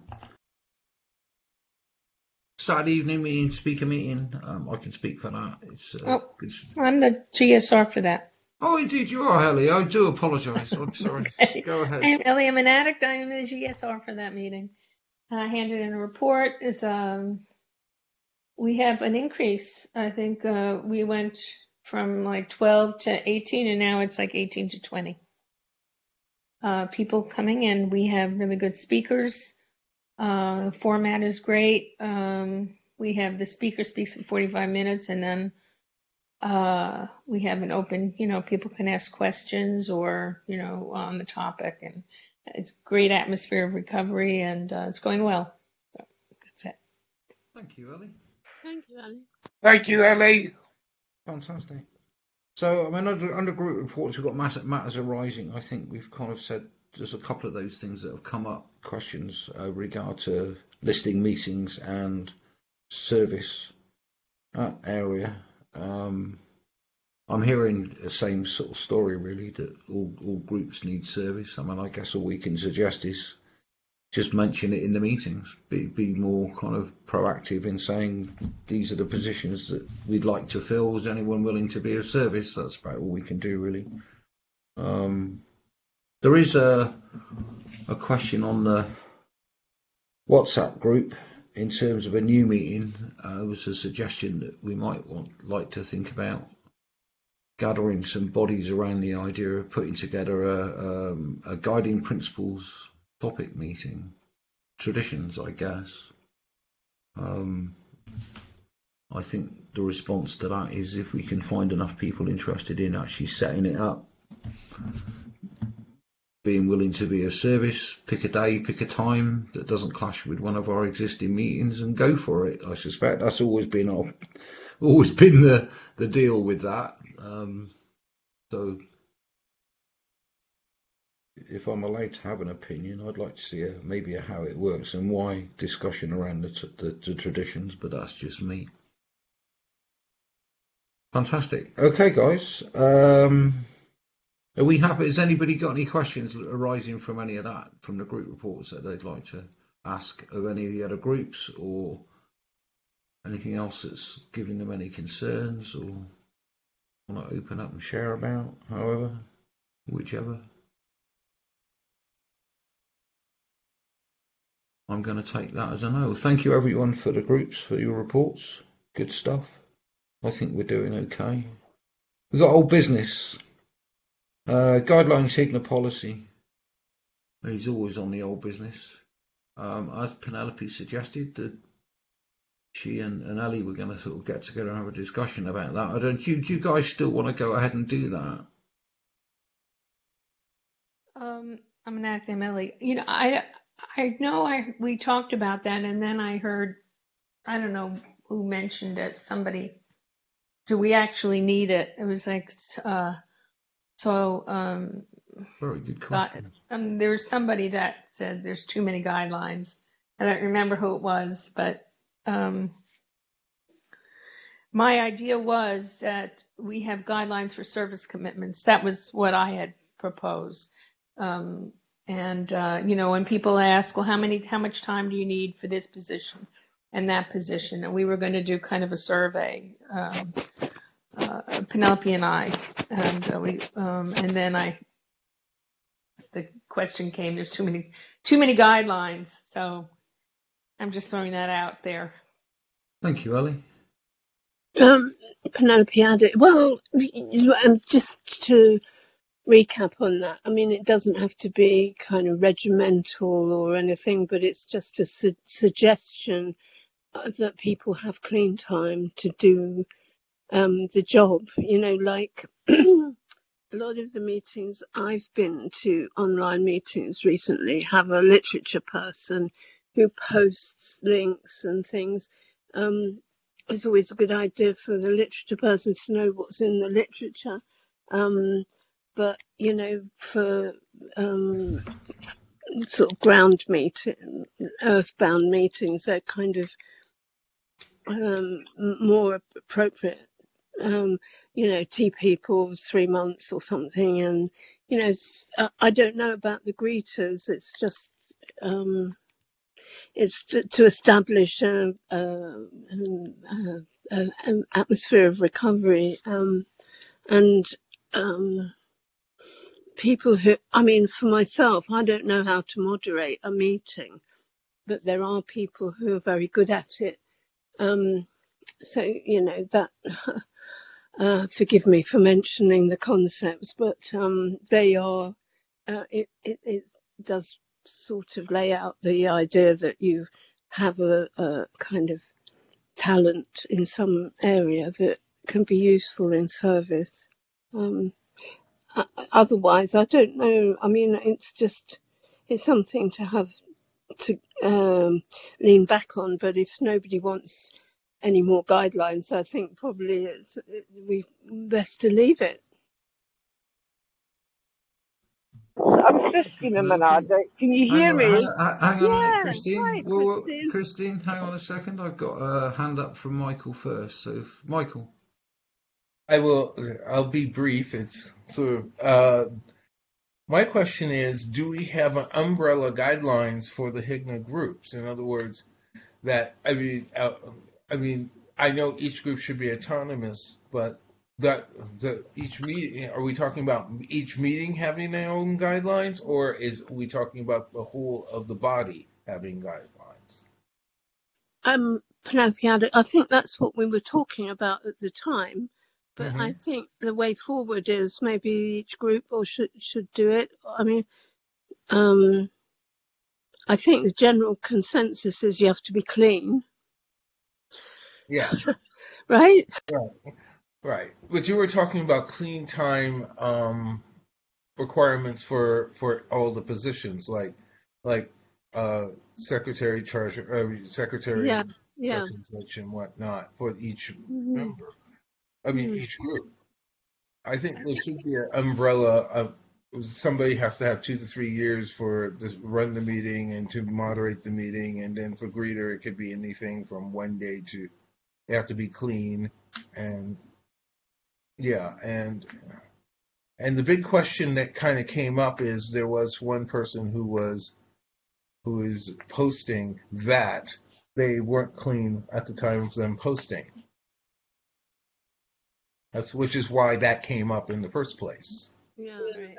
Saturday evening meeting, speaker meeting. Um, I can speak for that. It's uh, Oh, good. I'm the G S R for that. Oh, indeed, you are, Ellie. I do apologise. I'm sorry. Okay. Go ahead. I'm Ellie. I'm an addict. I am the G S R for that meeting. I handed in a report. Is um, we have an increase. I think uh, we went from like twelve to eighteen, and now it's like eighteen to twenty. Uh, people coming in. We have really good speakers. Uh, format is great. Um, we have the speaker speaks for forty-five minutes, and then uh, we have an open, you know, people can ask questions or, you know, on the topic, and it's great atmosphere of recovery, and uh, it's going well. So that's it. Thank you, Ellie. Thank you, Ellie. Thank you, Ellie. Fantastic. So, I mean, under, under group reports, we've got matters, matters arising. I think we've kind of said there's a couple of those things that have come up, questions uh, regard to listing meetings and service uh, area. Um, I'm hearing the same sort of story, really, that all, all groups need service. I mean, I guess all we can suggest is just mention it in the meetings, be, be more kind of proactive in saying these are the positions that we'd like to fill. Is anyone willing to be of service? That's about all we can do, really. Um, there is a, a question on the WhatsApp group in terms of a new meeting. Uh, there was a suggestion that we might want, like to think about gathering some bodies around the idea of putting together a, um, a guiding principles topic meeting, traditions, I guess. Um, I think the response to that is if we can find enough people interested in actually setting it up, being willing to be of service, pick a day, pick a time that doesn't clash with one of our existing meetings, and go for it. I suspect that's always been our, always been the the deal with that. Um, so. If I'm allowed to have an opinion, I'd like to see a, maybe a how it works and why discussion around the, t- the, the traditions, but that's just me. Fantastic. Okay, guys. Um, are we happy? Has anybody got any questions arising from any of that, from the group reports that they'd like to ask of any of the other groups, or anything else that's giving them any concerns, or want to open up and share about, however, whichever? I'm going to take that as a no. Thank you, everyone, for the groups, for your reports. Good stuff. I think we're doing okay. We've got old business. Uh, guidelines, Higner policy. He's always on the old business. Um, as Penelope suggested, that she and, and Ali were going to sort of get together and have a discussion about that. I don't. Do you, do you guys still want to go ahead and do that? Um, I'm an acting Emily. You know, I I know I we talked about that, and then I heard, I don't know who mentioned it. Somebody, do we actually need it? It was like, uh, so um, Very good got, question. um, there was somebody that said there's too many guidelines. I don't remember who it was, but um, my idea was that we have guidelines for service commitments. That was what I had proposed. Um, and, uh, you know, when people ask, well, how many, how much time do you need for this position and that position? And we were going to do kind of a survey, um, uh, Penelope and I, and uh, we, um, and then I, the question came, there's too many, too many guidelines. So I'm just throwing that out there. Thank you, Ali. Um, Penelope added, well, um, just to recap on that, I mean, it doesn't have to be kind of regimental or anything, but it's just a su- suggestion that people have clean time to do um, the job. You know, like a lot of the meetings I've been to, online meetings recently, have a literature person who posts links and things. Um, it's always a good idea for the literature person to know what's in the literature. Um, but, you know, for um, sort of ground meeting, earthbound meetings, they're kind of um, more appropriate. Um, you know, tea people three months or something. And, you know, I don't know about the greeters. It's just, um, it's to, to establish an atmosphere of recovery. Um, and um, people who, I mean, for myself, I don't know how to moderate a meeting, but there are people who are very good at it. Um, so, you know, that, uh, forgive me for mentioning the concepts, but um, they are, uh, it, it, it does sort of lay out the idea that you have a, a kind of talent in some area that can be useful in service. Um, otherwise, I don't know. I mean, it's just, it's something to have to um, lean back on, but if nobody wants any more guidelines, I think probably it's it, we best to leave it. I'm Christina Menardi. Can you Hang hear on, me? hang, hang on a minute, Yeah, Christine. right, Well, Christine. Christine, hang on a second. I've got a hand up from Michael first. So, if, Michael. I will. I'll be brief. It's sort of. Uh, my question is: do we have an umbrella guidelines for the Higner groups? In other words, that I mean, uh, I mean, I know each group should be autonomous, but that the each meeting. Are we talking about each meeting having their own guidelines, or is we talking about the whole of the body having guidelines? Um, Penelope, I think that's what we were talking about at the time. But Mm-hmm. I think the way forward is maybe each group or should should do it. I mean, um, I think the general consensus is you have to be clean. Yeah. Right? Right. Right. But you were talking about clean time um, requirements for for all the positions, like like uh, secretary, treasurer, uh, secretary, Yeah, and yeah. such and such and whatnot for each Mm-hmm. member. I mean, Mm. each group. I think there should be an umbrella of somebody has to have two to three years for to run the meeting and to moderate the meeting, and then for greeter it could be anything from one day to they have to be clean and yeah and and the big question that kind of came up is there was one person who was who is posting that they weren't clean at the time of them posting. That's which is why that came up in the first place. Yeah. Right.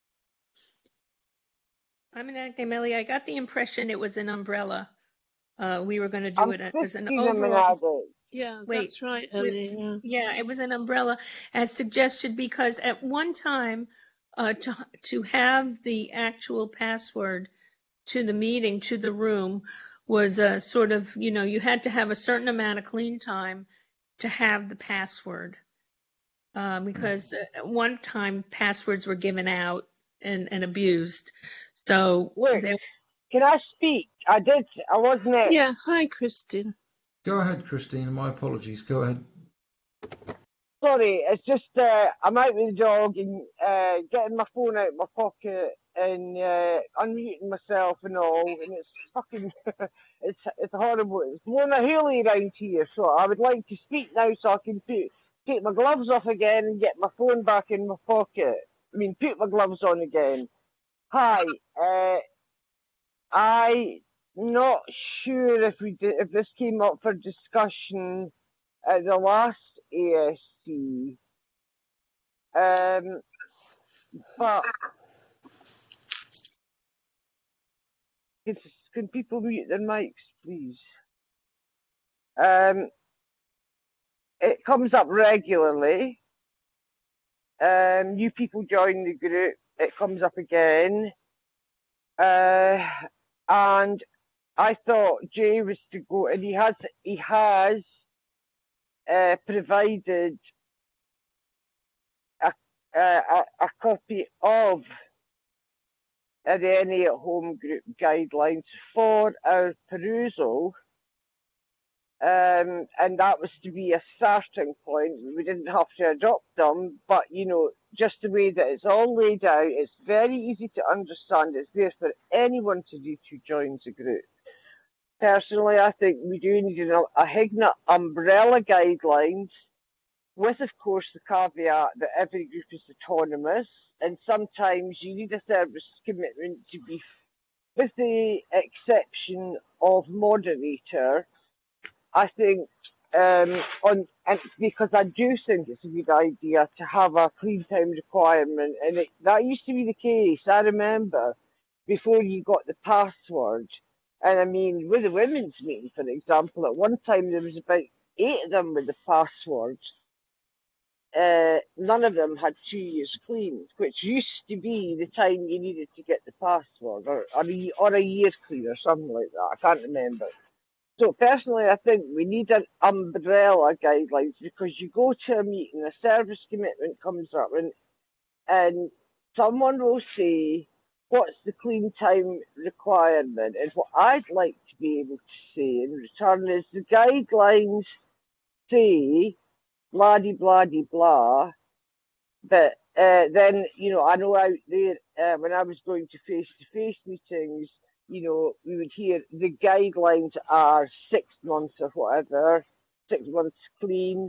I'm an acting Emily. I got the impression it was an umbrella. Uh, we were going to do I'm it as an Christina overall. Menardi. Yeah, Wait, that's right, we, Ellie. Yeah. yeah, it was an umbrella as suggested because at one time, uh, to to have the actual password to the meeting, to the room, was a sort of, you know, you had to have a certain amount of clean time to have the password. Uh, because at one time passwords were given out and, and abused. So Look, they, can I speak? I did. I wasn't it. Yeah. Hi, Christine. Go ahead, Christine. My apologies. Go ahead. Sorry, it's just uh, I'm out with the dog and uh, getting my phone out of my pocket and uh, unmuting myself and all, and it's fucking, it's it's horrible. It's blowing a hoolie around here, so I would like to speak now so I can put, take my gloves off again and get my phone back in my pocket. I mean, put my gloves on again. Hi, uh, I'm not sure if we did, if this came up for discussion at the last A S C. Um, but can, can people mute their mics, please? Um, it comes up regularly. Um, new people join the group. It comes up again. Uh, and I thought Jay was to go, and he has he has uh, provided a, a a copy of uh, the N A at Home group guidelines for our perusal. Um, and that was to be a starting point. We didn't have to adopt them, but you know, just the way that it's all laid out, it's very easy to understand. It's there for anyone to do who joins the group. Personally, I think we do need a, a HIGNA umbrella guidelines, with of course the caveat that every group is autonomous, and sometimes you need a service commitment to be, with the exception of moderator. I think, um, on and because I do think it's a good idea to have a clean time requirement, and it, that used to be the case. I remember before you got the password, and I mean with the women's meeting, for example, at one time there was about eight of them with the password. Uh, none of them had two years clean, which used to be the time you needed to get the password, or or a, or a year clean, or something like that. I can't remember. So personally, I think we need an umbrella guidelines, because you go to a meeting, a service commitment comes up, and and someone will say, what's the clean time requirement? And what I'd like to be able to say in return is the guidelines say, blah de blah de blah, but uh, then, you know, I know out there, uh, when I was going to face-to-face meetings, you know, we would hear the guidelines are six months or whatever, six months clean,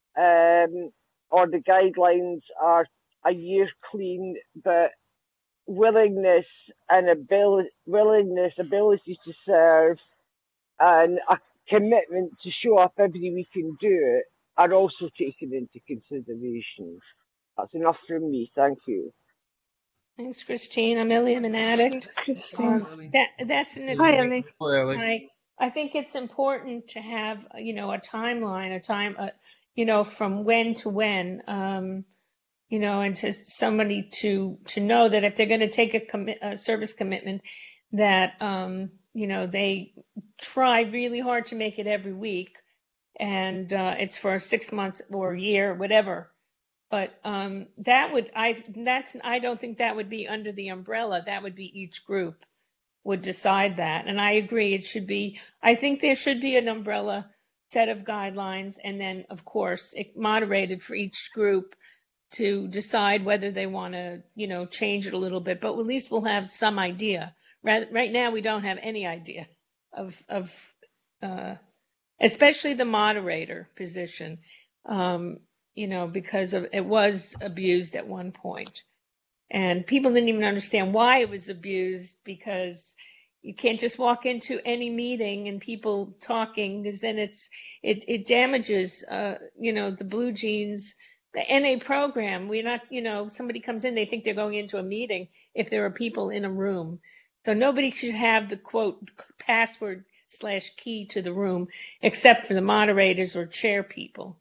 um, or the guidelines are a year clean, but willingness and ability, willingness, ability to serve, and a commitment to show up every week and do it are also taken into consideration. That's enough from me. Thank you. thanks, Christine. Amelia, I'm an addict. Christine. Um, that that's an Hi, Ellie. Hello, Ellie. I I think it's important to have, you know, a timeline, a time, uh, you know, from when to when, um, you know, and to somebody to to know that if they're going to take a, commi- a service commitment, that um, you know, they try really hard to make it every week, and uh, it's for six months or a year, whatever. But um, that would I that's I don't think that would be under the umbrella. That would be each group would decide that. And I agree, it should be, I think there should be an umbrella set of guidelines, and then, of course, it moderated for each group to decide whether they want to, you know, change it a little bit. But at least we'll have some idea. Right, right now, we don't have any idea of, of uh, especially the moderator position, um, you know, because of, it was abused at one point. And people didn't even understand why it was abused, because you can't just walk into any meeting and people talking, because then it's it it damages uh you know the blue jeans, the N A program. We're not, you know, somebody comes in, they think they're going into a meeting if there are people in a room. So nobody should have the quote password slash key to the room, except for the moderators or chair people.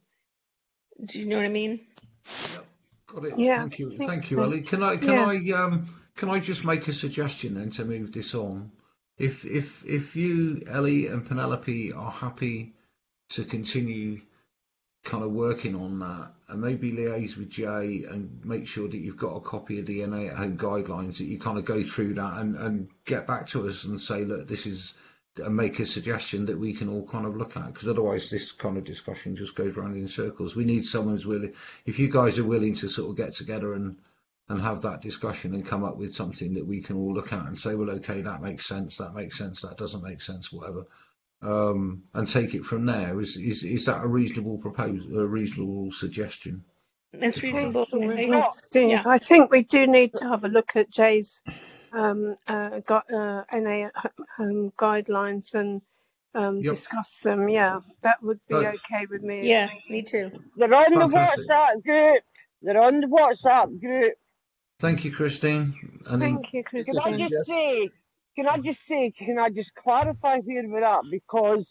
Do you know what I mean? Yep, got it. Yeah, Thank you, I think thank you, so. Ellie. Can I can Yeah. I um can I just make a suggestion then to move this on? If if if you, Ellie and Penelope, are happy to continue kind of working on that, and maybe liaise with Jay and make sure that you've got a copy of the N A at home guidelines, that you kind of go through that and, and get back to us and say, look, this is, and make a suggestion that we can all kind of look at, because otherwise this kind of discussion just goes round in circles. We need someone who's willing, if you guys are willing to sort of get together and and have that discussion and come up with something that we can all look at and say, well, okay, that makes sense, that makes sense, that doesn't make sense, whatever. Um, and take it from there. Is is is that a reasonable proposal, a reasonable suggestion? That's reasonable. Thank I- you, Steve. yeah. I think we do need to have a look at Jay's um, uh, gu- uh, N A at home guidelines and um, Yep. discuss them. Yeah, that would be Uh, okay with me. Yeah, me too. They're on the Fantastic. WhatsApp group. They're on the WhatsApp group. Thank you, Christine. And in, Thank you, Can I Christine. just Suggest- say, can I just say, can I just clarify where we're at? Because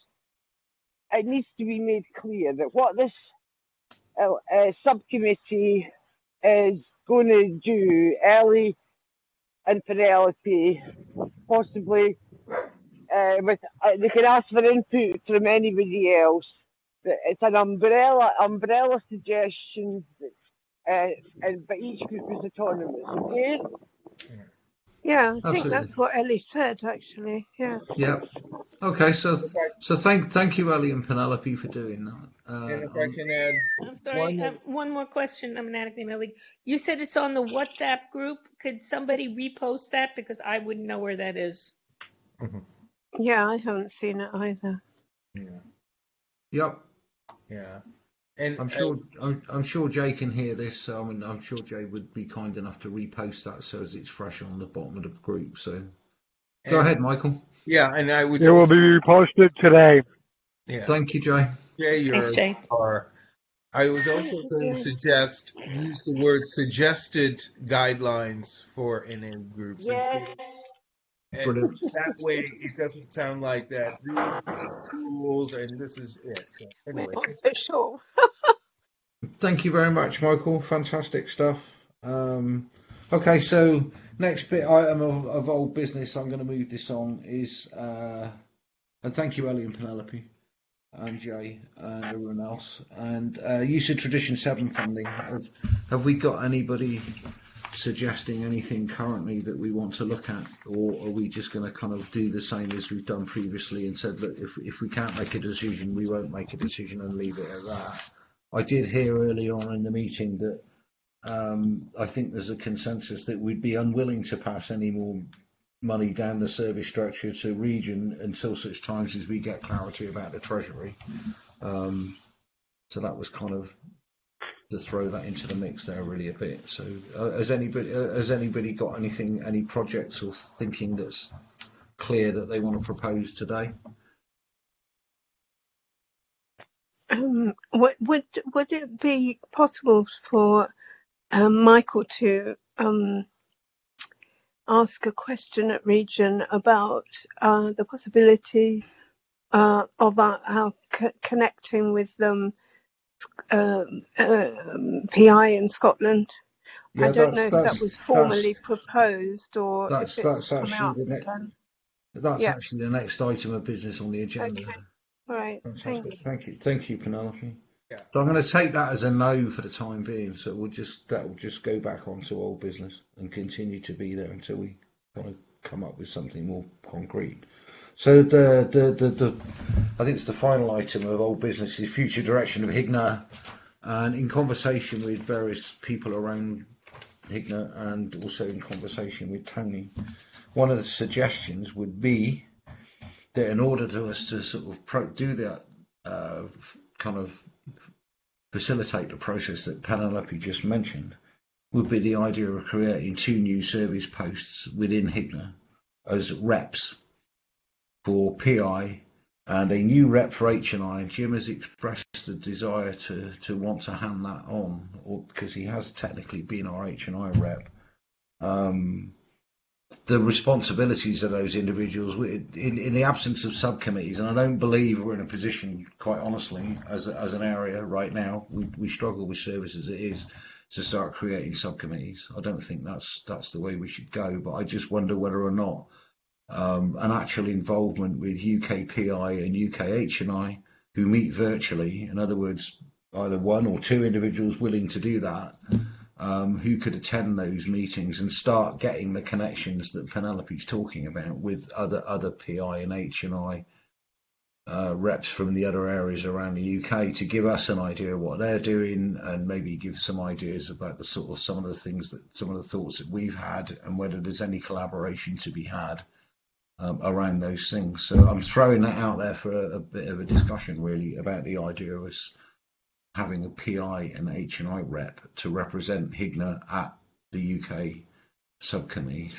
it needs to be made clear that what this uh, uh, subcommittee is going to do, Ellie and Penelope, possibly, uh, with uh, they can ask for input from anybody else. But it's an umbrella umbrella suggestion, uh, and but each group is autonomous. Okay. Yeah, I think Absolutely. that's what Ellie said, actually. Yeah. yeah. Okay, so so thank thank you, Ellie and Penelope, for doing that. Uh, And if I can add I'm sorry. one, One, one more question. I'm an addict email league. You said it's on the WhatsApp group. Could somebody repost that, because I wouldn't know where that is? Yeah, I haven't seen it either. yeah, Yep. yeah, and I'm sure I'm, I'm sure Jay can hear this, so I mean, I'm sure Jay would be kind enough to repost that so as it's fresh on the bottom of the group. So and, go ahead, Michael. Yeah, and I would. It will also- be posted today. Yeah, Thank you, Jay. Jay, you're Thanks, Jay. are. I was also going to suggest use the word suggested guidelines for N A groups. Yeah. And Brilliant. that way it doesn't sound like that these are rules and this is it. So anyway, Official. Thank you very much, Michael. Fantastic stuff. Um, okay, so next bit item of, of old business I'm going to move this on is, uh, and thank you, Ellie and Penelope and Jay and everyone else. And uh, use of Tradition seven funding. Have, have we got anybody suggesting anything currently that we want to look at, or are we just going to kind of do the same as we've done previously and said, look, if, if we can't make a decision, we won't make a decision and leave it at that? I did hear earlier on in the meeting that um, I think there's a consensus that we'd be unwilling to pass any more money down the service structure to region until such times as we get clarity about the Treasury. Um, so that was kind of to throw that into the mix there really a bit. So uh, has anybody uh, has anybody got anything, any projects or thinking that's clear that they want to propose today? Um, would, would would it be possible for um, Michael to um, ask a question at Region about uh, the possibility uh, of our, our co- connecting with them, um, um, P I in Scotland? I Yeah, don't know that's if that's that was formally that's proposed or that's, if it's that's come actually out the next again. that's Yeah. actually the next item of business on the agenda. Okay. Right. Thank Fantastic. you. Thank you. Thank you, Penelope. Yeah. So I'm going to take that as a no for the time being. So we'll just that will just go back onto old business and continue to be there until we kind of come up with something more concrete. So the the the, the I think it's the final item of old business is future direction of Higna, and in conversation with various people around Higna and also in conversation with Tony, one of the suggestions would be that in order to us to sort of pro- do that uh, kind of facilitate the process that Penelope just mentioned, would be the idea of creating two new service posts within Higna as reps for P I and a new rep for H and I. Jim has expressed a desire to, to want to hand that on, or, because he has technically been our H and I rep. Um, so that was kind of the throw that into the mix there really a bit. So uh, has anybody uh, has anybody got anything, any projects or thinking that's clear that they want to look at, or, or we just going to kind of come up with something more concrete? the responsibilities of those individuals in, in the absence of subcommittees. And I don't believe we're in a position, quite honestly, as a, as an area right now, we, we struggle with service as it is, to start creating subcommittees. I don't think that's that's the way we should go, but I just wonder whether or not um, an actual involvement with U K P I and U K H and I, who meet virtually, in other words, either one or two individuals willing to do that, um, who could attend those meetings and start getting the connections that Penelope's talking about with other other P I and H and I uh, reps from the other areas around the U K, to give us an idea of what they're doing, and maybe give some ideas about the sort of some of the things that some of the thoughts that we've had, and whether there's any collaboration to be had um, around those things. So I'm throwing that out there for a, a bit of a discussion, really, about the idea of us having a P I and H and I rep to represent H I G N A at the U K subcommittees.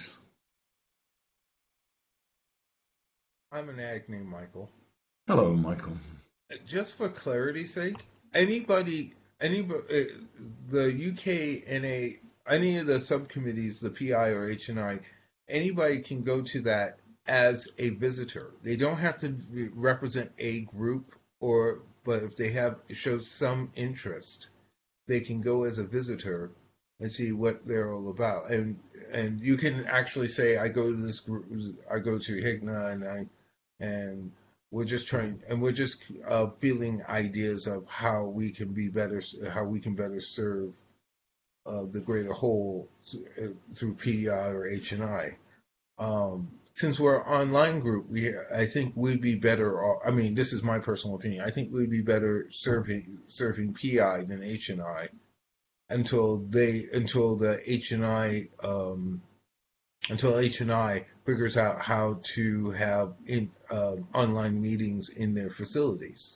I'm an ag named Michael. Hello, Michael. Just for clarity's sake, anybody, anybody, the U K N A, any of the subcommittees, the P I or H and I, anybody can go to that as a visitor. They don't have to represent a group, or but if they have show some interest, they can go as a visitor and see what they're all about. And and you can actually say, I go to this group, I go to H I G N A, and I and we're just trying, and we're just uh, feeling ideas of how we can be better, how we can better serve uh, the greater whole through P I or H and I. Um, since we're an online group, we I think we'd be better off. I mean, this is my personal opinion. I think we'd be better serving serving P I than H and I until they until the H and I um, until H and I figures out how to have in, uh, online meetings in their facilities.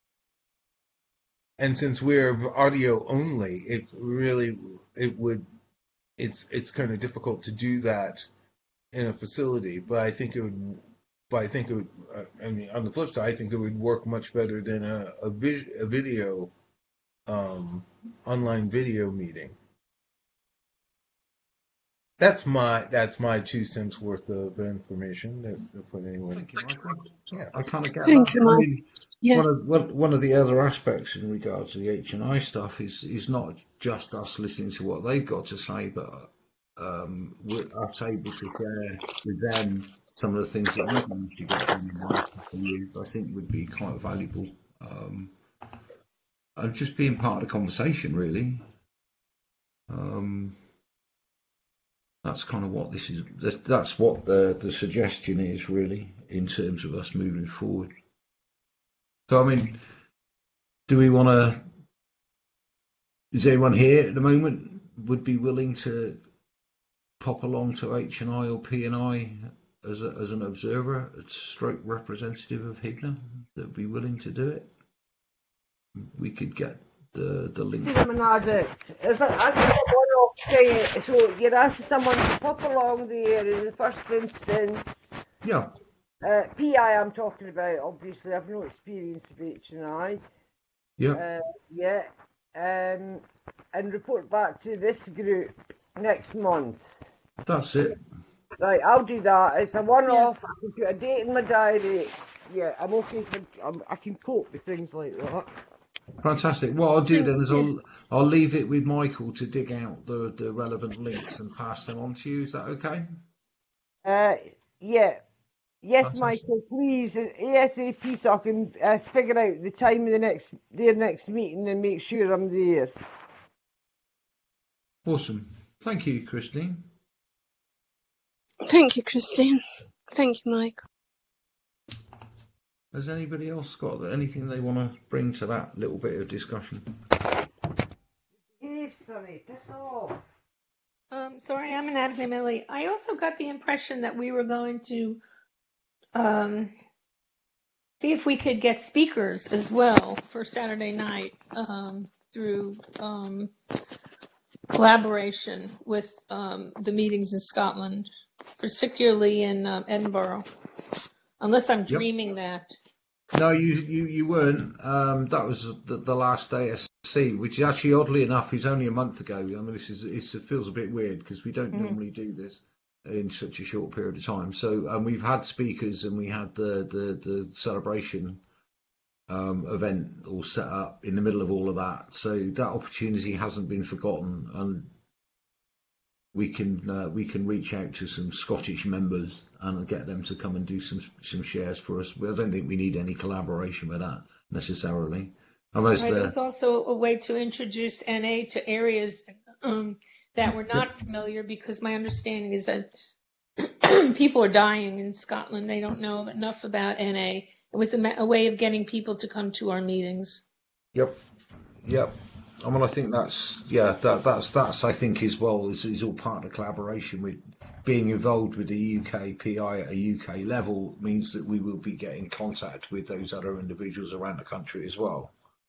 And since we're audio only, it really it would it's it's kind of difficult to do that in a facility. But I think it would. But I think it would. Uh, I mean, on the flip side, I think it would work much better than a a, vis, a video um, online video meeting. That's my that's my two cents worth of information that for anyone. Thank you, Michael. Yeah, I kind of get Thank that. you, I Mike. mean, Yeah. one of one, one of the other aspects in regards to the H and I stuff is is not just us listening to what they've got to say, but um, we're us able to share with them some of the things that we've managed to get done in the last couple of years. I think would be quite valuable. Um, and just being part of the conversation, really. Um, That's kind of what this is. That's what the the suggestion is, really, in terms of us moving forward. So, I mean, do we want to? Is anyone here at the moment would be willing to pop along to H and I or P and I as a, as an observer, a stroke representative of H I G N A, that would be willing to do it? We could get the the link. I'm an addict. Is it, I think one-off thing, so you're asking someone to pop along there in the first instance. Yeah. Uh, P I I'm talking about, obviously. I've no experience of H and I. Yeah. Uh, yeah. Um, and report back to this group next month. That's it. Right, I'll do that. It's a one-off. I can put a date in my diary. Yeah, I'm okay for. I'm, I can cope with things like that. Fantastic. What I'll do then is I'll I'll leave it with Michael to dig out the, the relevant links and pass them on to you. Is that okay? Uh, yeah. Yes, Fantastic. Michael, please, ASAP, so I can uh, figure out the time of the next their next meeting and make sure I'm there. Awesome. Thank you, Christine. Thank you, Christine. Thank you, Mike. Has anybody else got anything they want to bring to that little bit of discussion? Hey, Sonny, piss off. Um, sorry, I'm an addict, Emily. I also got the impression that we were going to um, see if we could get speakers as well for Saturday night um, through um, collaboration with um, the meetings in Scotland, particularly in um, Edinburgh. Unless I'm dreaming yep. that. No, you, you, you weren't. Um, that was the, the last A S C, which actually, oddly enough, is only a month ago. I mean, this is it's, it feels a bit weird because we don't mm-hmm. normally do this. in such a short period of time. So, and we've had speakers, and we had the the, the celebration um, event all set up in the middle of all of that. So that opportunity hasn't been forgotten, and we can uh, we can reach out to some Scottish members and get them to come and do some some shares for us. I don't think we need any collaboration with that necessarily. Unless Right, the it's also a way to introduce N A to areas um, that were not familiar, because my understanding is that people are dying in Scotland. They don't know enough about N A. It was a, ma- a way of getting people to come to our meetings. Yep, yep. I mean, I think that's yeah, that that's that's I think as well is, is all part of collaboration. With being involved with the U K P I at a U K level means that we will be getting contact with those other individuals around the country as well.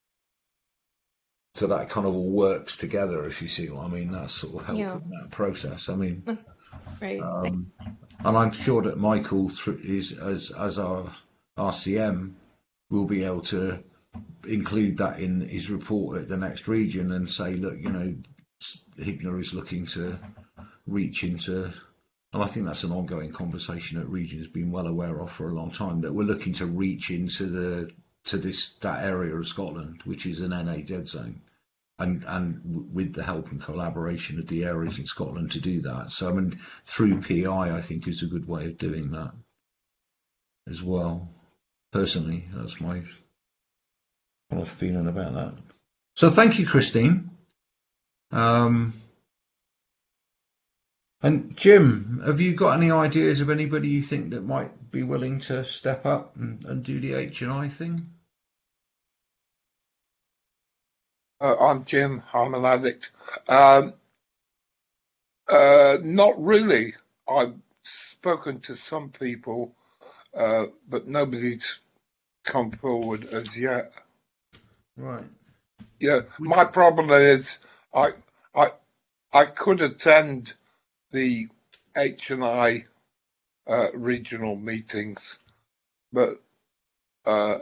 So that kind of all works together, if you see what I mean. That's sort of helping Yeah. that process. I mean, Right. um, and I'm sure that Michael through is as as our R C M will be able to include that in his report at the next region and say, look, you know, Higner is looking to reach into, and I think that's an ongoing conversation that region has been well aware of for a long time, that we're looking to reach into the to this that area of Scotland, which is an N A dead zone, and and with the help and collaboration of the areas in Scotland to do that. So I mean, through P I, I think is a good way of doing that as well. Personally, that's my kind of feeling about that. So thank you, Christine. Um, and Jim, have you got any ideas of anybody you think that might be willing to step up and, and do the H and I thing? Uh, I'm Jim. I'm an addict. Um, uh, not really. I've spoken to some people, uh, but nobody's come forward as yet. Right. Yeah, my problem is I I I could attend the H and I uh, regional meetings, but uh,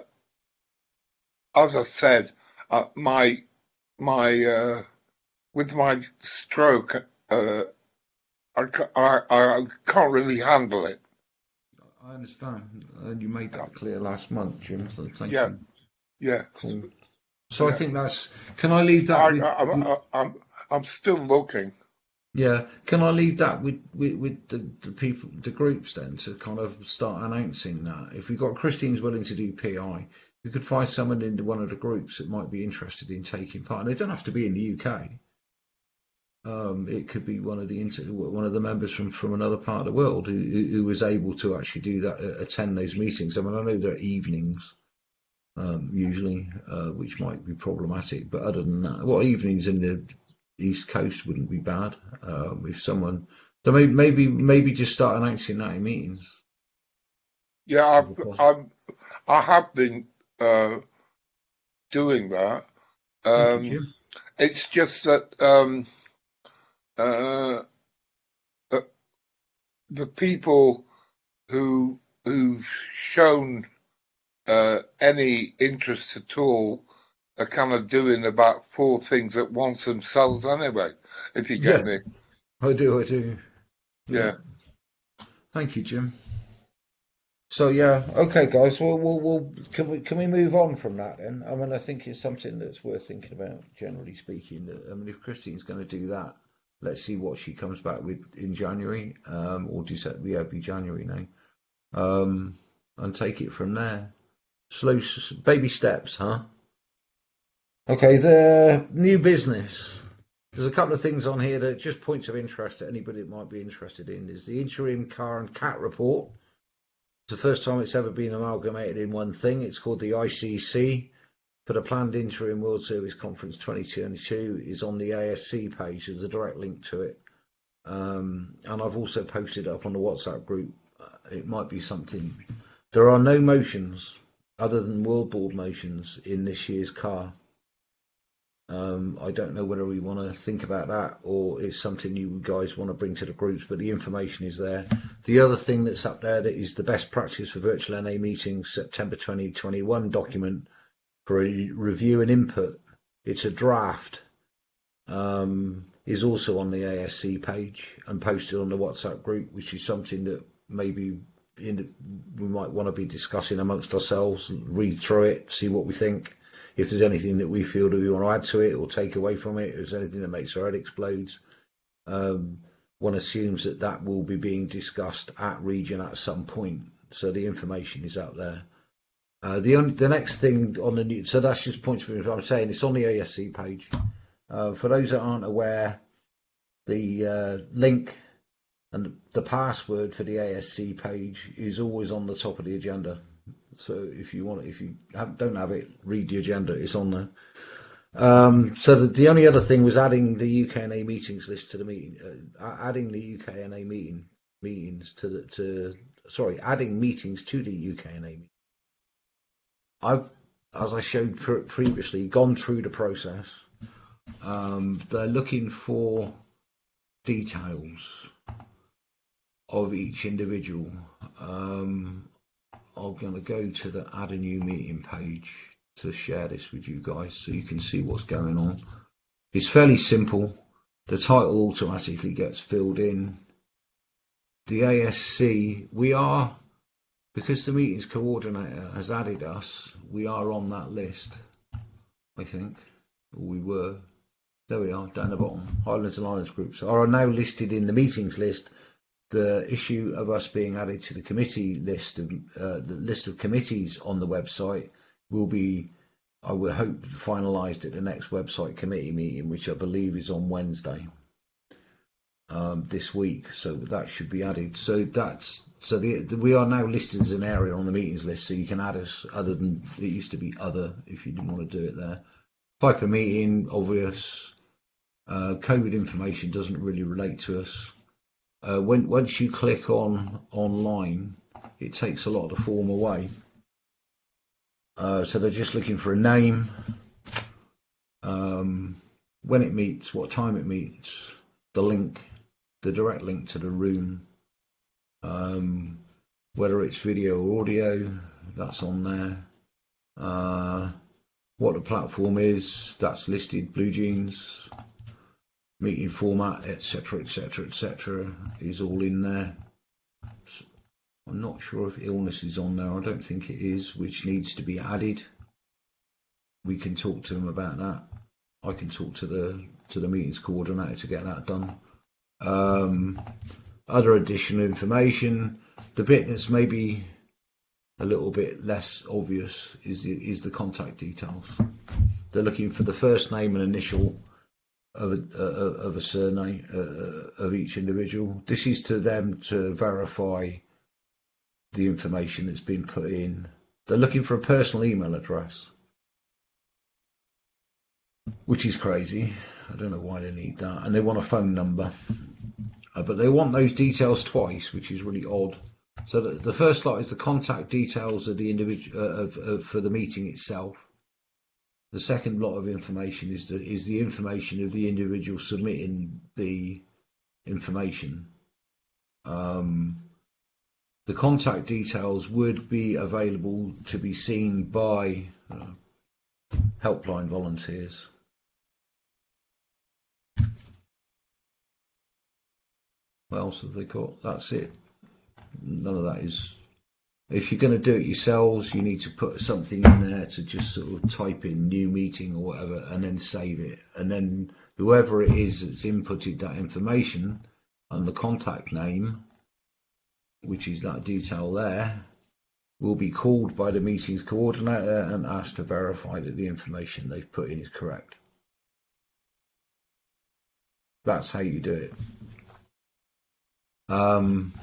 as I said, uh, my my uh, with my stroke, uh, I, ca- I I can't really handle it. I understand. And you made that clear last month, Jim, so thank Yeah, you. yeah. Cool. So I Yeah. think that's, can I leave that I, with, I, with I, I'm I'm still looking. yeah, can I leave that with, with, with the, the people, the groups then, to kind of start announcing that? If we've got Christine's willing to do P I, we could find someone in one of the groups that might be interested in taking part. And they don't have to be in the U K. Um, it could be one of the inter, one of the members from, from another part of the world who, who who was able to actually do that, uh, attend those meetings. I mean, I know there are evenings um, usually, uh, which might be problematic, but other than that, what evenings in the East Coast wouldn't be bad. Um, if someone, so maybe maybe maybe just start announcing that in meetings. Yeah, I've I've I have been uh, doing that. Thank Um, you, Jim. it's just that um, uh, uh, the people who who've shown uh, any interest at all are kind of doing about four things at once themselves anyway, if you get Yeah, me. I do, I do. Yeah. Thank you, Jim. So yeah, okay, guys. Well, we'll, we'll can we can we move on from that then? I mean, I think it's something that's worth thinking about, generally speaking. That, I mean, if Christine's going to do that, let's see what she comes back with in January, um, or December. Yeah, it'll be January now, um, and take it from there. Slow, s- baby steps, huh? Okay, the new business. There's a couple of things on here that are just points of interest to anybody that might be interested in. There's the interim car and cat report. It's the first time it's ever been amalgamated in one thing. It's called the I C C for the planned Interim World Service Conference twenty twenty-two. Is on the A S C page. There's a direct link to it, um, and I've also posted it up on the WhatsApp group. It might be something. There are no motions other than World Board motions in this year's car. Um, I don't know whether we want to think about that or it's something you guys want to bring to the groups, but the information is there. The other thing that's up there that is the best practice for virtual N A meetings, September twenty twenty-one document for a review and input. It's a draft. um, is also on the A S C page and posted on the WhatsApp group, which is something that maybe in the, we might want to be discussing amongst ourselves, read through it, see what we think. If there's anything that we feel that we want to add to it or take away from it, if there's anything that makes our head explode, um, one assumes that that will be being discussed at region at some point. So the information is out there. Uh, the only, the next thing on the new, so that's just points for I'm saying it's on the A S C page. Uh, for those that aren't aware, the uh, link and the password for the A S C page is always on the top of the agenda. So if you want, if you have, don't have it, read the agenda. It's on there. Um, so the, the only other thing was adding the U K N A meetings list to the meeting, uh, adding the U K N A meeting meetings to the to sorry, adding meetings to the U K N A meeting. I've, as I showed pr- previously, gone through the process. Um, they're looking for details of each individual. Um, I'm going to go to the add a new meeting page to share this with you guys so you can see what's going on. It's fairly simple. The title automatically gets filled in. The A S C, we are, because the meetings coordinator has added us, we are on that list, I think, or we were. There we are, down the bottom. Highlands and Islands groups are now listed in the meetings list. The issue of us being added to the committee list, of, uh, the list of committees on the website, will be, I would hope, finalised at the next website committee meeting, which I believe is on Wednesday um, this week. So that should be added. So that's so the, the, we are now listed as an area on the meetings list, so you can add us. Other than it used to be other, if you didn't want to do it there. Type of meeting, obvious. Uh, COVID information doesn't really relate to us. Uh, when once you click on online, it takes a lot of the form away. Uh, so they're just looking for a name, um, when it meets, what time it meets, the link, the direct link to the room, um, whether it's video or audio, that's on there. Uh, what the platform is, that's listed. Blue Jeans. Meeting format, etc, etc, et cetera is all in there. I'm not sure if illness is on there. I don't think it is, which needs to be added. We can talk to them about that. I can talk to the to the meetings coordinator to get that done. Um, other additional information. The bit that's maybe a little bit less obvious is the, is the contact details. They're looking for the first name and initial of a, uh, of a surname uh, of each individual. This is to them to verify the information that's been put in. They're looking for a personal email address, which is crazy. I don't know why they need that. And they want a phone number, uh, but they want those details twice, which is really odd. So the, the first lot is the contact details of the individual uh, of, of, for the meeting itself. The second lot of information is the is the information of the individual submitting the information. Um, the contact details would be available to be seen by uh, helpline volunteers. What else have they got? That's it. None of that is. If you're going to do it yourselves, you need to put something in there to just sort of type in new meeting or whatever and then save it. And then whoever it is that's inputted that information and the contact name, which is that detail there, will be called by the meetings coordinator and asked to verify that the information they've put in is correct. That's how you do it. Um,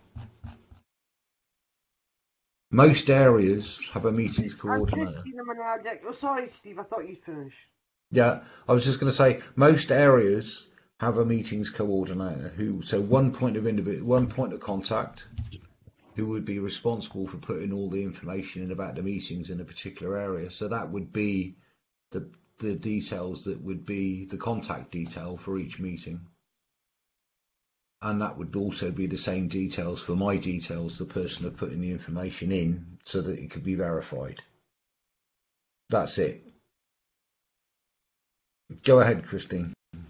Most areas have a meetings coordinator. Christina Manadic. Oh, sorry, Steve, I thought you'd finished. Yeah, I was just going to say most areas have a meetings coordinator who, so one point of individual, one point of contact, who would be responsible for putting all the information in about the meetings in a particular area. So that would be the the details that would be the contact detail for each meeting. And that would also be the same details for my details, the person of putting the information in, so that it could be verified. That's it. Go ahead, Christine.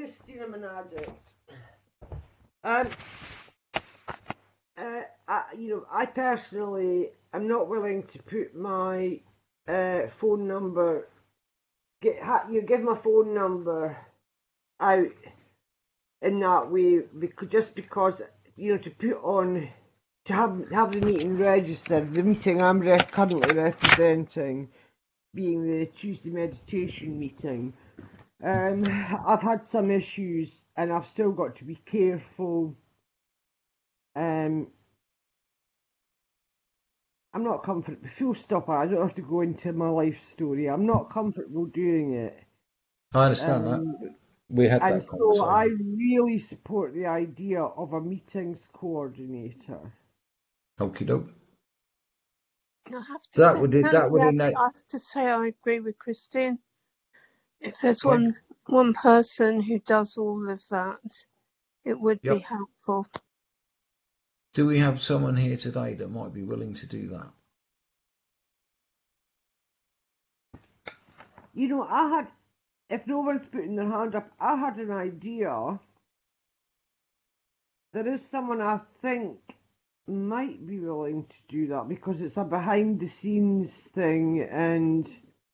Christina Managic. Um, uh, I, you know, I personally am not willing to put my uh, phone number. Get ha, you give my phone number out in that way, because just because, you know, to put on to have have the meeting registered. The meeting I'm re- currently representing, being the Tuesday meditation meeting. Um, I've had some issues, and I've still got to be careful. Um, I'm not comfortable. Full stop. I don't have to go into my life story. I'm not comfortable doing it. I understand that. Um, We had and that so I conversation. really support the idea of a meetings coordinator. Okie doke. I have to So that say, would no, that would I have, enable. I have to say, I agree with Christine. If there's Okay. one one person who does all of that, it would be Yep. helpful. Do we have someone here today that might be willing to do that? You know, I had, if no one's putting their hand up, I had an idea. There is someone I think might be willing to do that because it's a behind the scenes thing, and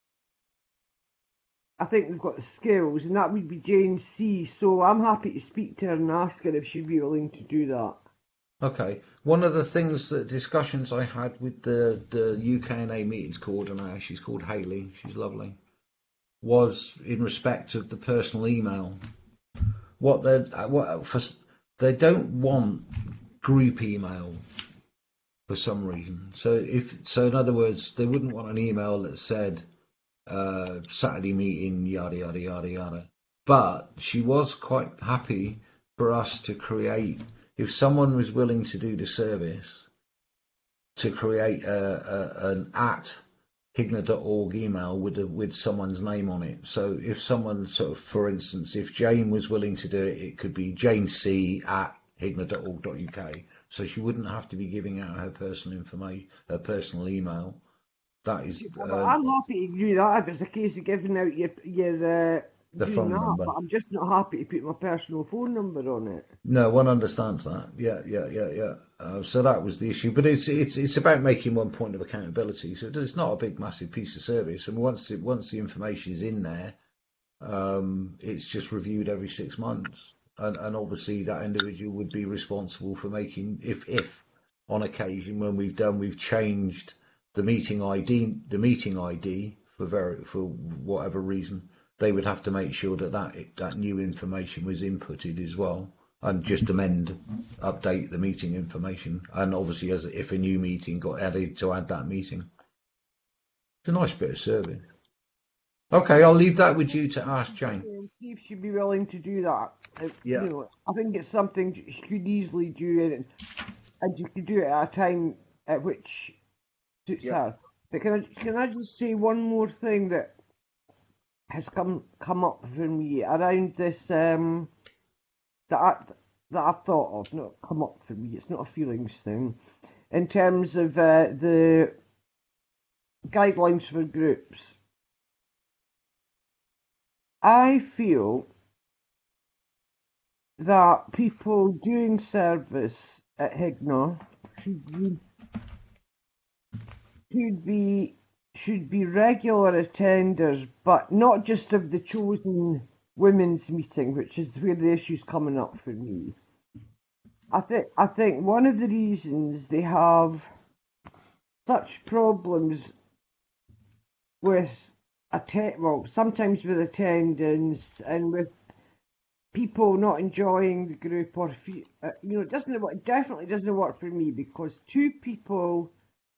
I think they've got the skills, and that would be Jane C. So I'm happy to speak to her and ask her if she'd be willing to do that. Okay. One of the things that discussions I had with the, the U K N A meetings coordinator, she's called Hayley, she's lovely, was in respect of the personal email. What they what for they don't want group email for some reason. So if so, in other words, they wouldn't want an email that said uh, Saturday meeting, yada yada yada yada. But she was quite happy for us to create, if someone was willing to do the service, to create a, a, an at higna dot org email with a, with someone's name on it. So if someone sort of, for instance, if Jane was willing to do it, it could be Jane C at higna dot org dot U K. So she wouldn't have to be giving out her personal information, her personal email. That is Well, uh, I'm happy to do that if it's a case of giving out your your uh, the doing phone that, number. but I'm just not happy to put my personal phone number on it. No, one understands that. Yeah, yeah, yeah, yeah. Uh, so that was the issue, but it's it's it's about making one point of accountability. So it's not a big, massive piece of service, and once it, once the information is in there, um, it's just reviewed every six months, and and obviously that individual would be responsible for making, if if on occasion when we've done we've changed the meeting I D, the meeting I D for very for whatever reason, they would have to make sure that that that new information was inputted as well. And just amend, update the meeting information, and obviously, as if a new meeting got added, to add that meeting. It's a nice bit of service. Okay, I'll leave that with you to ask Jane. And see if she'd be willing to do that. It, Yeah. You know, I think it's something she could easily do, and and she could do it at a time at which suits Yeah. her. But can I can I just say one more thing that has come come up for me around this um. that I, that I've thought of, not come up for me, it's not a feelings thing, in terms of uh, the guidelines for groups. I feel that people doing service at Higna should be, should be, should be regular attenders, but not just of the chosen women's meeting, which is where the issue's coming up for me. I think I think one of the reasons they have such problems with atten- well, sometimes with attendance and with people not enjoying the group, or fe- uh, you know, it doesn't work, it definitely doesn't work for me, because two people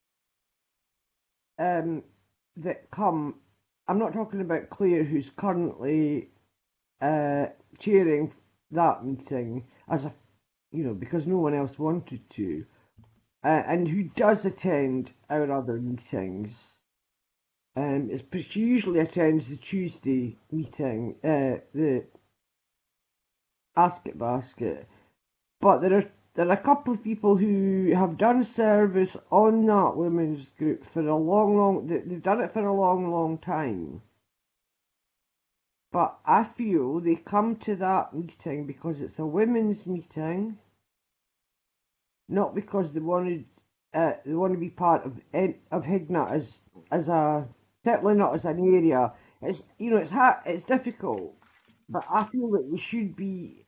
um, that come, I'm not talking about Claire, who's currently Uh, chairing that meeting as a, you know, because no one else wanted to, uh, and who does attend our other meetings. Um, is, she usually attends the Tuesday meeting, uh, the Ask It Basket. But there are there are a couple of people who have done service on that women's group for a long, long. They've done it for a long, long time. But I feel they come to that meeting because it's a women's meeting, not because they wanted uh, they want to be part of of Higna as as a certainly not as an area. It's you know it's hard, it's difficult, but I feel that we should be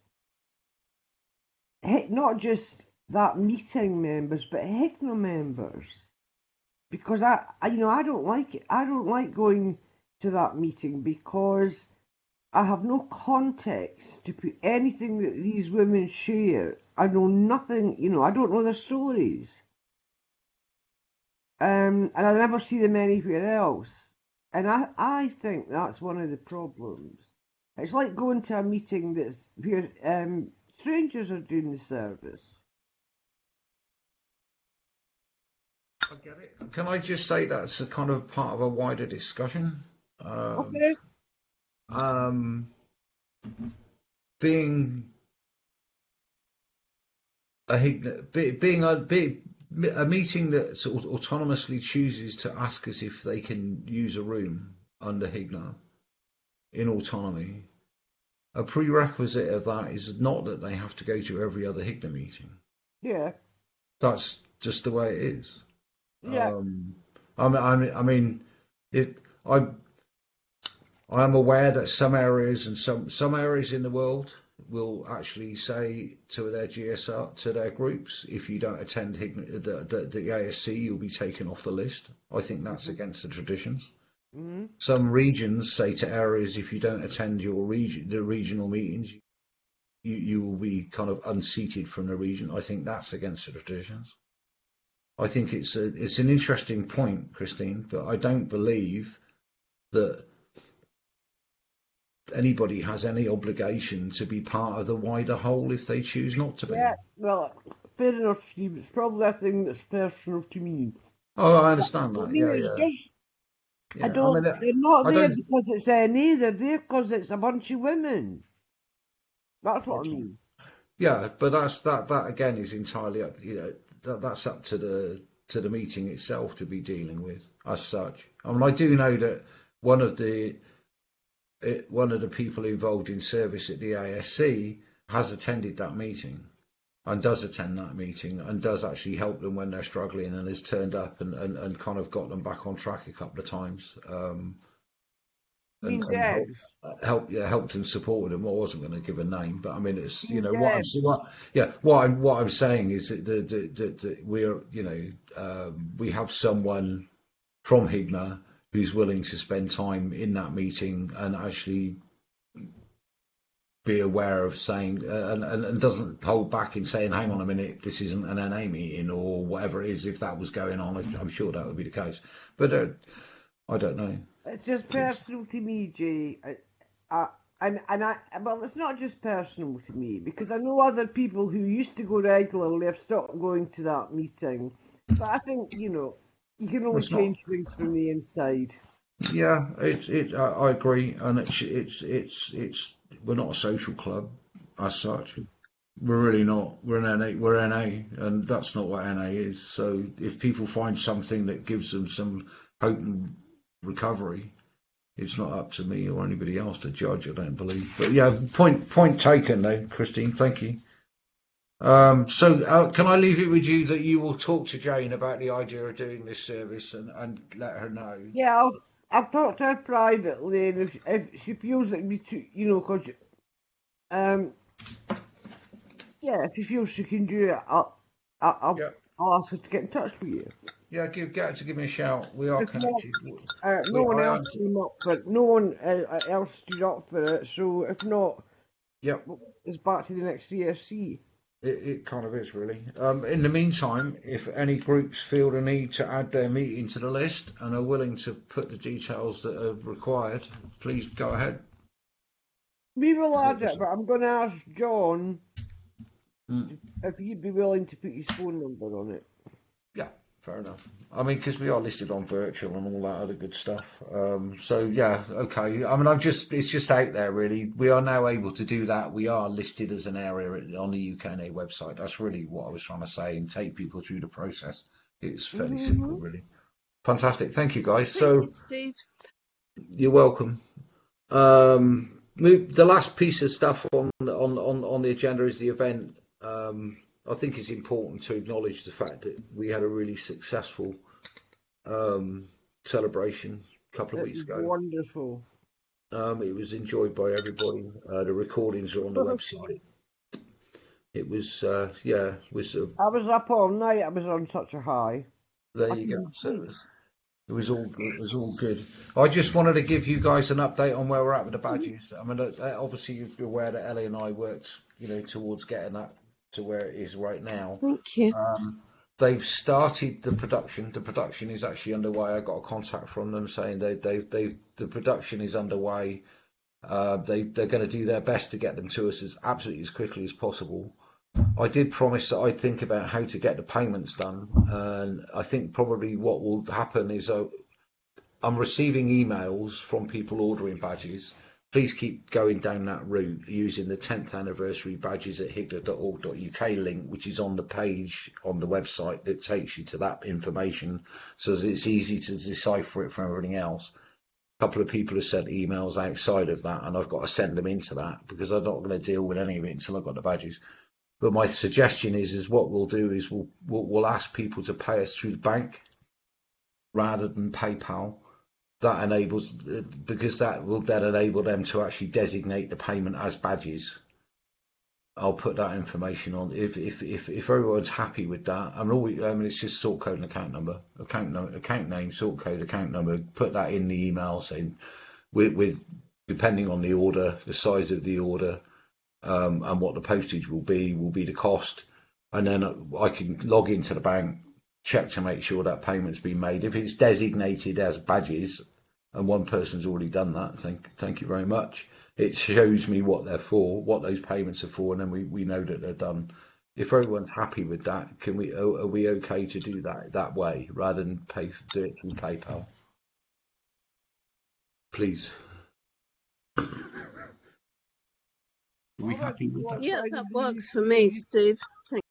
not just that meeting members, but Higna members, because I, I you know I don't like it. I don't like going to that meeting because I have no context to put anything that these women share. I know nothing, you know, I don't know their stories. Um, and I never see them anywhere else. And I, I think that's one of the problems. It's like going to a meeting that's where um, strangers are doing the service. I get it. Can I just say that's a kind of part of a wider discussion? Um, Okay. Um, being a being a a meeting that sort of autonomously chooses to ask us if they can use a room under Higna in autonomy. A prerequisite of that is not that they have to go to every other Higna meeting. Yeah. That's just the way it is. Yeah. Um, I mean, I mean, I mean, it. I. I'm aware that some areas and some, some areas in the world will actually say to their G S R, to their groups, if you don't attend the, the, the A S C, you'll be taken off the list. I think that's mm-hmm. against the traditions. Mm-hmm. Some regions say to areas, if you don't attend your region, the regional meetings, you, you will be kind of unseated from the region. I think that's against the traditions. I think it's a, it's an interesting point, Christine, but I don't believe that anybody has any obligation to be part of the wider whole if they choose not to be. Yeah, well, fair enough, Steve. It's probably a thing that's personal to me. Oh, I understand that. Yeah, yeah. Just, yeah. I don't. I mean, they're not I there don't... because it's N A. They're there because it's a bunch of women. That's what I mean. Yeah, but that's that. That again is entirely up. You know, that, that's up to the to the meeting itself to be dealing with as such. I mean, I do know that one of the It, one of the people involved in service at the A S C has attended that meeting and does attend that meeting and does actually help them when they're struggling and has turned up and, and, and kind of got them back on track a couple of times. Um, and, and helped, help, yeah, helped and supported them. I wasn't going to give a name, but I mean, it's, you know, what I'm, what, yeah, what I'm, what I'm saying is that the, the, the, the, we're, you know, um, we have someone from Higna who's willing to spend time in that meeting and actually be aware of saying, uh, and, and, and doesn't hold back in saying, hang on a minute, this isn't an N A meeting or whatever it is. If that was going on, I'm sure that would be the case. But uh, I don't know. It's just personal to me, Jay. I, I, and, and I, well, it's not just personal to me, because I know other people who used to go regularly have stopped going to that meeting. But I think, you know, you can only change not... things from the inside. Yeah, it's it. I, I agree, and it's it's it's it's. We're not a social club as such. We're really not. We're an N A. We're N A, and that's not what N A is. So if people find something that gives them some hope and recovery, it's not up to me or anybody else to judge. I don't believe. But yeah, point point taken, though, Christine. Thank you. Um, so uh, can I leave it with you that you will talk to Jane about the idea of doing this service and, and let her know? Yeah, I'll, I'll talk to her privately, and if, if she feels it be too, you know, because, um, yeah, if she feels she can do it, I'll, I'll, I'll, yeah. I'll ask her to get in touch with you. Yeah, give, get her to give me a shout. We are if connected. Not, uh, no we, one else came up for it. No one uh, else stood up for it, so if not, yep. it's back to the next C S C. It, it kind of is, really. Um, in the meantime, if any groups feel the need to add their meeting to the list and are willing to put the details that are required, please go ahead. We will add it, but I'm going to ask John mm. if he'd be willing to put his phone number on it. Yeah, fair enough. I mean, because we are listed on virtual and all that other good stuff. Um, so, yeah, okay. I mean, I'm just, it's just out there, really. We are now able to do that. We are listed as an area on the U K N A website. That's really what I was trying to say, and take people through the process. It's fairly mm-hmm. simple, really. Fantastic. Thank you, guys. Thank so, you, Steve. You're welcome. Um, move, the last piece of stuff on the, on on on the agenda is the event. Um, I think it's important to acknowledge the fact that we had a really successful um, celebration a couple of It weeks was ago. wonderful. Um, it was enjoyed by everybody. Uh, the recordings are on the Oh, website. It was, uh, yeah, it was. Uh, I was up all night. I was on such a high. there I you go. couldn't So it sleep. was, it was all it was all good. I just wanted to give you guys an update on where we're at with the badges. I mean, uh, obviously you're aware that Ellie and I worked, you know, towards getting that to where it is right now. thank you. Um, they've started the production. The production is actually underway. I got a contact from them saying they they they the production is underway. Uh, they they're going to do their best to get them to us as absolutely as quickly as possible. I did promise that I'd think about how to get the payments done, and I think probably what will happen is uh, I'm receiving emails from people ordering badges. Please keep going down that route using the tenth anniversary badges at higner dot org dot U K link, which is on the page on the website that takes you to that information, so that it's easy to decipher it from everything else. A couple of people have sent emails outside of that, and I've got to send them into that because I'm not going to deal with any of it until I've got the badges. But my suggestion is, is what we'll do is we'll, we'll we'll ask people to pay us through the bank rather than PayPal. That enables, because that will then enable them to actually designate the payment as badges. I'll put that information on. If if if, if everyone's happy with that, I mean, all we, I mean, it's just sort code and account number, account no, account name, sort code, account number. Put that in the email saying, with, with depending on the order, the size of the order, um, and what the postage will be, will be the cost, and then I can log into the bank, check to make sure that payment's been made. If it's designated as badges, and one person's already done that, thank thank you very much. It shows me what they're for, what those payments are for, and then we, we know that they're done. If everyone's happy with that, can we are, are we okay to do that that way rather than pay do it through PayPal? Please. Are we What about happy with people that? Yeah, outside that of the works for me, U K? Steve. Thank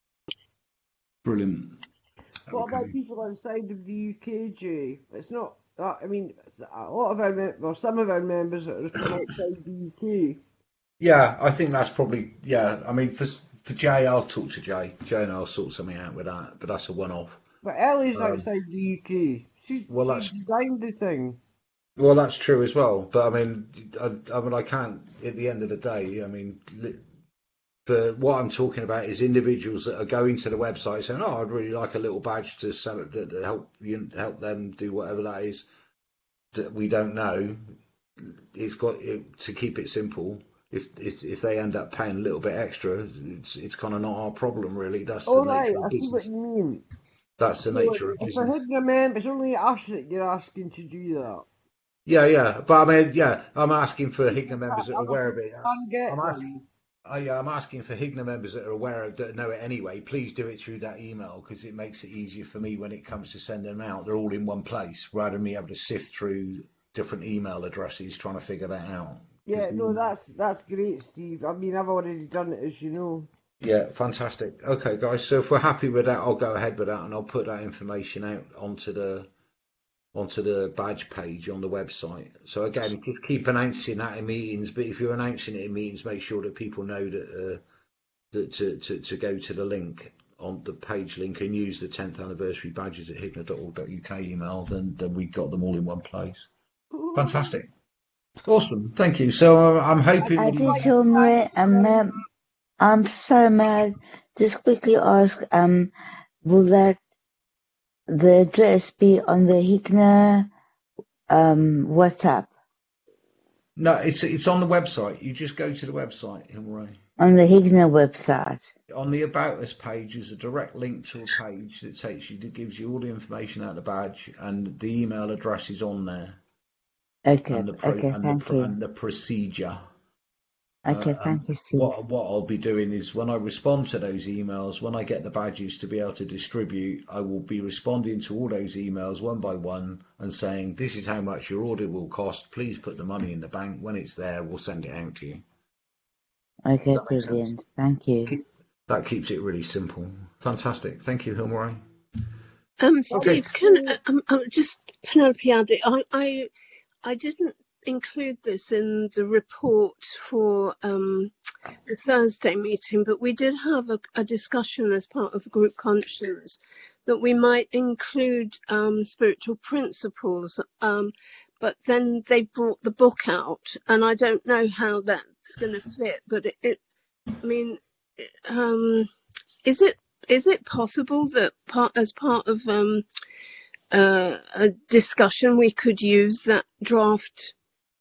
Brilliant. What about Okay. people outside of the U K, Jay? It's not. Uh, I mean, a lot of our mem- well, some of our members are from outside the U K. Yeah, I think that's probably, yeah. I mean, for for Jay, I'll talk to Jay. Jay and I'll sort something out with that, but that's a one-off. But Ellie's Um, outside the U K. She's, well, she's that's designed the thing. well, that's true as well. But I mean, I, I mean, I can't. At the end of the day, I mean, li- for what I'm talking about is individuals that are going to the website saying, "Oh, I'd really like a little badge to sell it to, to help you help them do whatever that is." That we don't know. It's got it, to keep it simple. If, if if they end up paying a little bit extra, it's it's kind of not our problem really. That's the Oh right, nature of I see what business. you mean. That's the So nature of if we're business. hitting a member, it's only us that you're asking to do that. Yeah, yeah. But I mean, yeah, I'm asking for Higner Uh, members that are Other aware of people it. can't get I'm asking. them. I, yeah, I'm asking for Higner members that are aware of that know it anyway. Please do it through that email because it makes it easier for me when it comes to sending them out. They're all in one place rather than me having to sift through different email addresses trying to figure that out. 'Cause Yeah, the no, email- that's that's great, Steve. I mean, I've already done it, as you know. Yeah, fantastic. Okay, guys. So if we're happy with that, I'll go ahead with that, and I'll put that information out onto the onto the badge page on the website. So again, just keep announcing that in meetings. But if you're announcing it in meetings, make sure that people know that, uh, that to, to to go to the link on the page link and use the tenth anniversary badges at higner dot org dot U K email. Then then we've got them all in one place. Fantastic. Awesome. Thank you. So uh, I'm hoping. I I'd did like that- tell to thank me, um, um, um, I'm sorry, may I just quickly ask, um, will that, the address be on the Higner, um, WhatsApp? No, it's it's on the website. You just go to the website, Hilray. On the Higner website? On the About Us page is a direct link to a page that takes you, that gives you all the information out of the badge, and the email address is on there, Okay, and the pro, okay, and the thank pro, you. and the procedure. Okay, Uh, thank and you, Steve. what what I'll be doing is when I respond to those emails, when I get the badges to be able to distribute, I will be responding to all those emails one by one and saying, "This is how much your order will cost. Please put the money in the bank. When it's there, we'll send it out to you." Okay, Does that make sense? brilliant. Thank you. Keep, that keeps it really simple. Fantastic. Thank you, Hilmarie. Um, Okay. Steve, can um, um, just Penelope add it? I, I I didn't include this in the report for um, the Thursday meeting, but we did have a, a discussion as part of group conscience that we might include um, spiritual principles, um, but then they brought the book out, and I don't know how that's going to fit, but it, it I mean, um, is it is it possible that part as part of um, uh, a discussion we could use that draft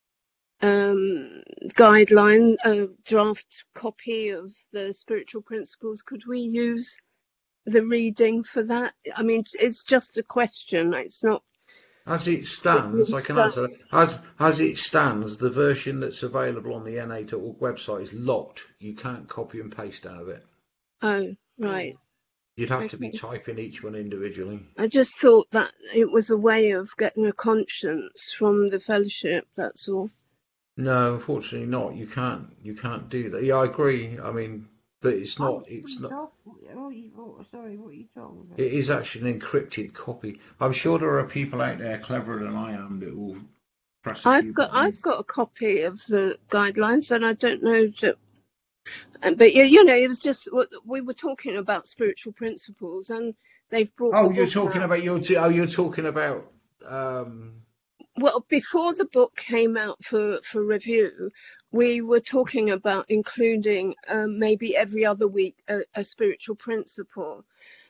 um, guideline, a draft copy of the spiritual principles? Could we use the reading for that? I mean, it's just a question. It's not. As it stands, I can answer that. As, as it stands, the version that's available on the N A dot org website is locked. You can't copy and paste out of it. Oh, right. You'd have Okay. to be typing each one individually. I just thought that it was a way of getting a conscience from the fellowship, that's all. No, unfortunately not. You can't. You can't do that. Yeah, I agree. I mean, but it's not. It's not. Oh, you, oh, sorry, what are you talking about? It is actually an encrypted copy. I'm sure there are people out there cleverer than I am that will press a I've few got buttons. I've got a copy of the guidelines, and I don't know that. uh, But you, you know, it was just what we were talking about spiritual principles, and they've brought. Oh, the you're book talking out. about you're. Oh, you're talking about. Um, Well, before the book came out for for review, we were talking about including um, maybe every other week a, a spiritual principle.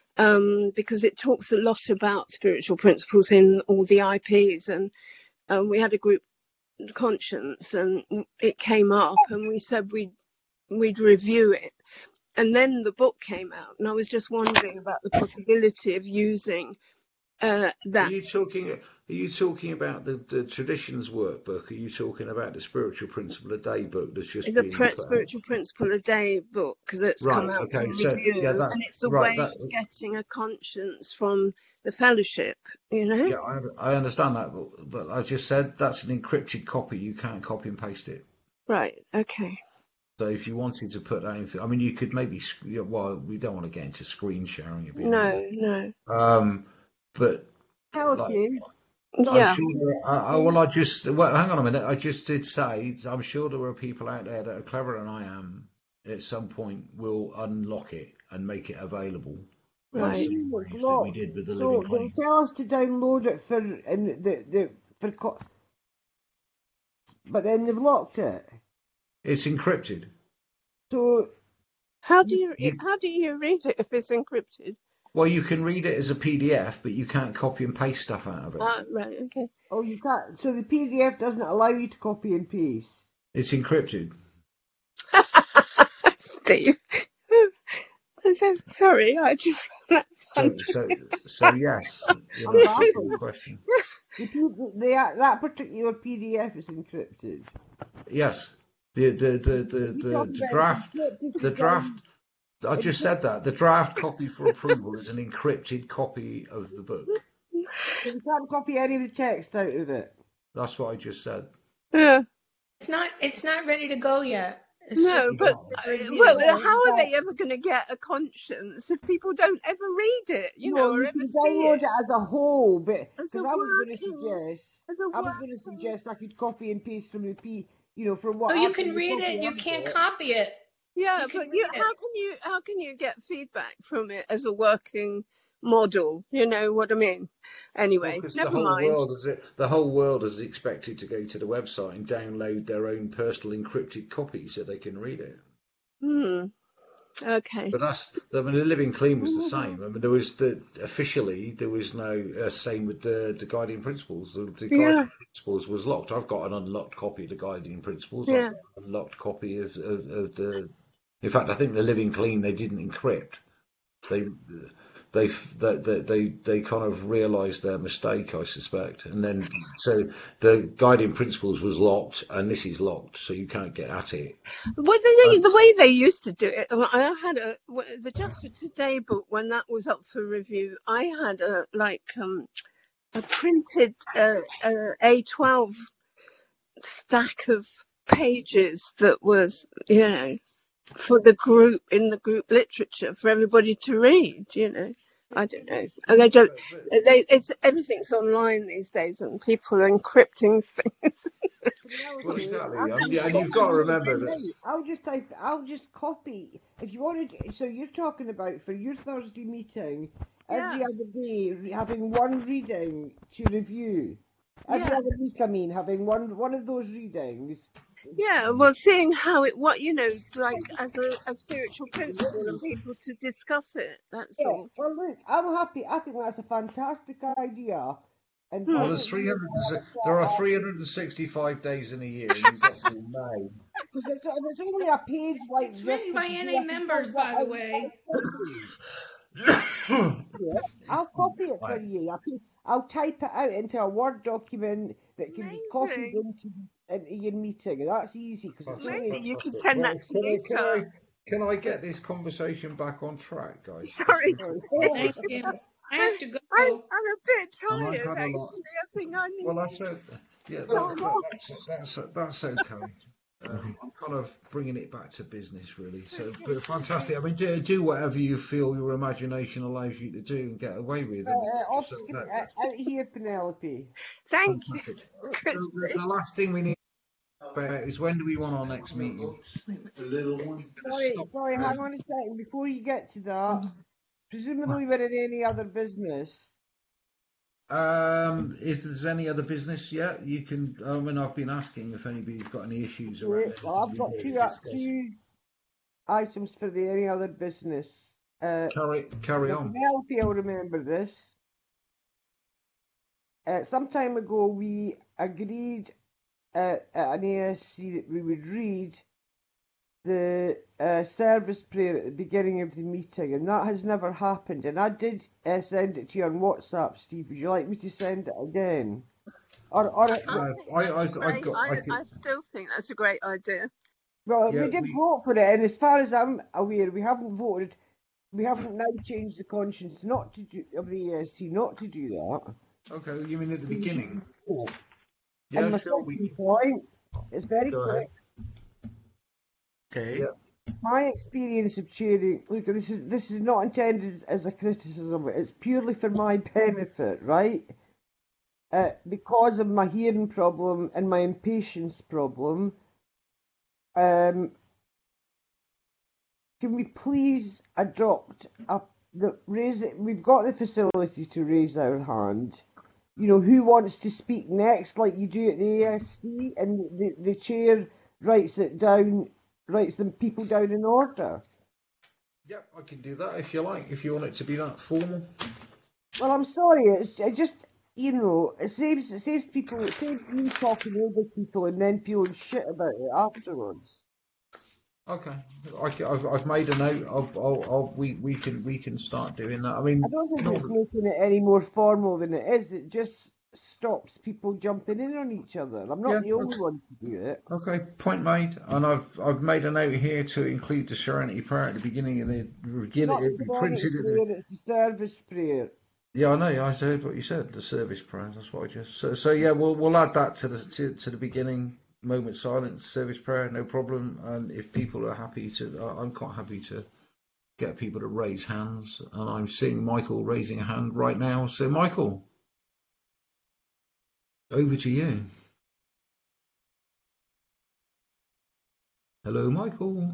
Um, because it talks a lot about spiritual principles in all the I Ps, and um, we had a group conscience, and it came up, and we said we'd we'd review it, and then the book came out, and I was just wondering about the possibility of using uh, are that. you talking? Are you talking about the, the traditions workbook? Are you talking about the spiritual principle a day book that's just The being pre- put out? spiritual principle a day book that's come Right. out Okay. for So review, yeah, that's and it's a right. way That of getting a conscience from the fellowship, you know. yeah, I, I understand that, but, but I just said that's an encrypted copy. You can't copy and paste it. Right. Okay. So if you wanted to put that in, I mean, you could maybe. sc- yeah, Well, we don't want to get into screen sharing. It'd be No. No. Um, but Tell like, you. I'm Yeah. sure. There are, I, I, well, I just well, hang on a minute. I just did say I'm sure there are people out there that are cleverer than I am. At some point, will unlock it and make it available. In the Right. same way It's that we locked. did with the So Living they Clean. tell us to download it for and the the for co- but then they've locked it. It's encrypted. So How do you You, how do you read it if it's encrypted? well, you can read it as a P D F, but you can't copy and paste stuff out of it. Ah, right. Okay. oh you can't. So the P D F doesn't allow you to copy and paste. It's encrypted. Steve. I'm so sorry. I just found that So, funny. so, so yes, you're I'm asking a good baffled. question. The, P- the, that particular P D F is encrypted. Yes, the the the the, You the, talk the about draft, encrypted the to draft. I down- just said that the draft copy for approval is an encrypted copy of the book. So you can't copy any of the text out of it. That's what I just said. Yeah. It's not it's not ready to go yet. It's No, just but it's uh, review. well, No, how you are they can't. ever going to get a conscience if people don't ever read it, you know, No, or you ever can see download it it as a whole, but as because a I was going to working, suggest, as a I was going to working? suggest I could copy and paste from the P, you know, from what Oh, you I've can from the read copy it. You I've can't got. copy it. Yeah, You can but you, read how it. can you how can you get feedback from it as a working model? You know what I mean? Well, Anyway, because the never whole mind. world is the whole world is expected to go to the website and download their own personal encrypted copy so they can read it. Hmm. Okay. But that's, I mean, the Living Clean was the same. I mean, there was the officially there was no uh, same with the the Guiding Principles. The, the Yeah. Guiding Principles was locked. I've got an unlocked copy of the Guiding Principles. I've Yeah. got an unlocked copy of, of, of the. In fact, I think the Living Clean they didn't encrypt. They they they they they, they kind of realised their mistake, I suspect, and then so the Guiding Principles was locked, and this is locked, so you can't get at it. Well, the, Um, the way they used to do it, well, I had a the Just for Today book when that was up for review. I had a like um a printed uh, uh, A twelve stack of pages that was, you know, for the group in the group literature for everybody to read. You know, I don't know, and they don't. but, but They it's everything's online these days, and people are encrypting things. Well, Penelope, exactly. I'll I mean, just and you've got to remember that. Right, I'll just type. I'll just copy. If you want to, so you're talking about for your Thursday meeting, every Yeah, other day having one reading to review. Every yeah, other week, I mean, having one one of those readings. yeah. Well, seeing how it, what you know, like as a, a spiritual principle, and people to discuss it. That's Yeah. all. Well, look, I'm happy. I think that's a fantastic idea. And why Well, Hmm. there's don't three you hundred. have a There are chat three hundred sixty-five days in a year. You've got to May. because there's, there's only a page like It's this written which by is N A I can tell members, what by I the what way. it. I'll copy it for you. I'll, I'll type it out into a Word document that can be copied Amazing, into, into your meeting. And that's easy because it's only. amazing. You can Fantastic. send Well, that to can I, can I Lisa. can I get this conversation back on track, guys? Sorry, Thank you. I have to I'm go. I'm a bit And I've tired had a lot. actually. I think I need Well, that's it. Yeah, to that's time that, off. that's that's that's okay. Um, I'm kind of bringing it back to business, really. So, but fantastic. I mean, do, do whatever you feel your imagination allows you to do and get away with. Uh, And uh, off so screen, that, uh, out here, Penelope. Thank you, fantastic. So the, Christy. the last thing we need to talk about is when do we want our next meeting? The little one. Sorry, sorry, hang on a second. Before you get to that, presumably we're in any other business. Um, if there's any other business, yeah, you can. I mean, I've been asking if anybody's got any issues around Right, it. well, I've got two, uh, two items for the any other business. Uh, Carry, carry now, on. Penelope will remember this. Uh, some time ago, we agreed uh, at an A S C that we would read the uh, service prayer at the beginning of the meeting, and that has never happened. And I did uh, send it to you on WhatsApp, Steve. Would you like me to send it again? Or, or I Uh, I, I, I great. got. I I, could, I still think that's a great idea. well, yeah, we did we, vote for it, and as far as I'm aware, we haven't voted. We haven't now changed the conscience not to do of the E S C not to do that. okay. You mean at the beginning? And Yeah, my sure. second We point is very go quick. ahead. Okay. Yeah. My experience of chairing, look, this is this is not intended as a criticism. It's purely for my benefit, right? Uh, because of my hearing problem and my impatience problem, um, can we please adopt a the raise it? We've got the facility to raise our hand. You know, who wants to speak next, like you do at the A S C, and the the chair writes it down, writes them people down in order. Yep, I can do that if you like. If you want it to be that formal. Well, I'm sorry, it's it just you know, it saves it saves people, it saves me talking over people and then feeling shit about it afterwards. Okay, I, have I've made a note. Of, I'll, I'll, we we can we can start doing that. I mean, I don't think not, it's making it any more formal than it is. It just stops people jumping in on each other. I'm not yeah, the only okay. one to do it. Okay, point made. And I've I've made a note here to include the Serenity Prayer at the beginning of the beginning. Not It the printed Serenity it. prayer, it's the service prayer. Yeah, I know. I heard what you said. The service prayer. That's what I just. So, so yeah, we'll we'll add that to the to, to the beginning. Moment silence, service prayer, no problem. And if people are happy to, I'm quite happy to get people to raise hands. And I'm seeing Michael raising a hand right now. So, Michael, over to you. Hello, Michael.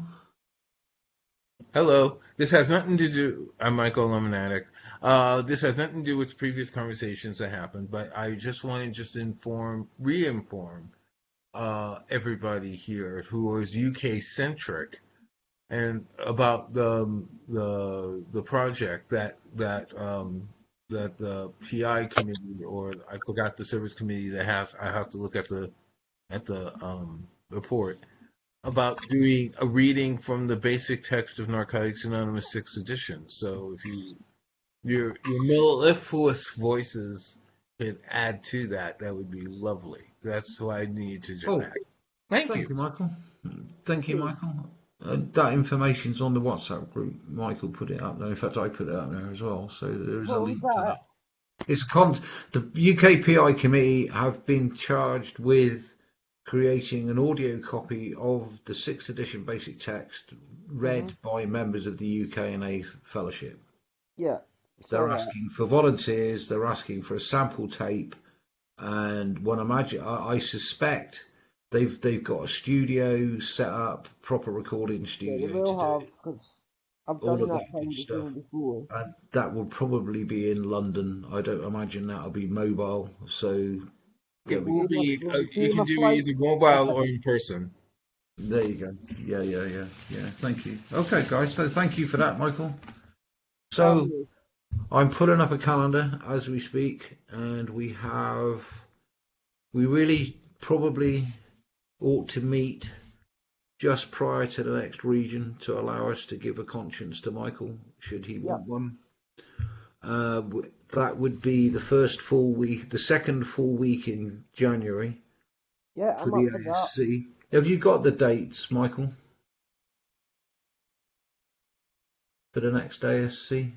Hello. This has nothing to do. I'm Michael Lemonatic. Uh, this has nothing to do with previous conversations that happened, but I just want to just inform, re-inform uh, everybody here who is U K centric and about the the the project that that um, that the P I committee, or I forgot the service committee that has. I have to look at the at the um, report about doing a reading from the basic text of Narcotics Anonymous sixth edition. So if you your your mellifluous voices could add to that, that would be lovely. That's what I need to just Oh, add. Thank, thank you. you, Michael. Thank you, Michael. Uh, that information's on the WhatsApp group. Michael put it up there. In fact, I put it up there as well. So there is a What was link to that? that. It's a con- the U K P I committee have been charged with creating an audio copy of the sixth edition basic text read Mhm. by members of the U K N A fellowship. Yeah. They're So, uh, asking for volunteers. They're asking for a sample tape, and one imagine I, I suspect they've they've got a studio set up, proper recording Yeah, they studio to will do have, it, because I've all done of that that kind good of stuff. thing before. And that will probably be in London. I don't imagine that'll be mobile. So yeah, It we will We'll be, be. we'll Uh, be you paying can a do flight. either mobile or in person. there you go. Yeah, yeah, yeah, yeah. Thank you. Okay, guys. So thank you for that, Michael. So Fabulous. I'm putting up a calendar as we speak, and we have. We really probably ought to meet just prior to the next region to allow us to give a conscience to Michael, should he Yep. want one. Uh, w- that would be the first full week, the second full week in January Yeah, for I'm up the for that. A S C. Have you got the dates, Michael, for the next A S C?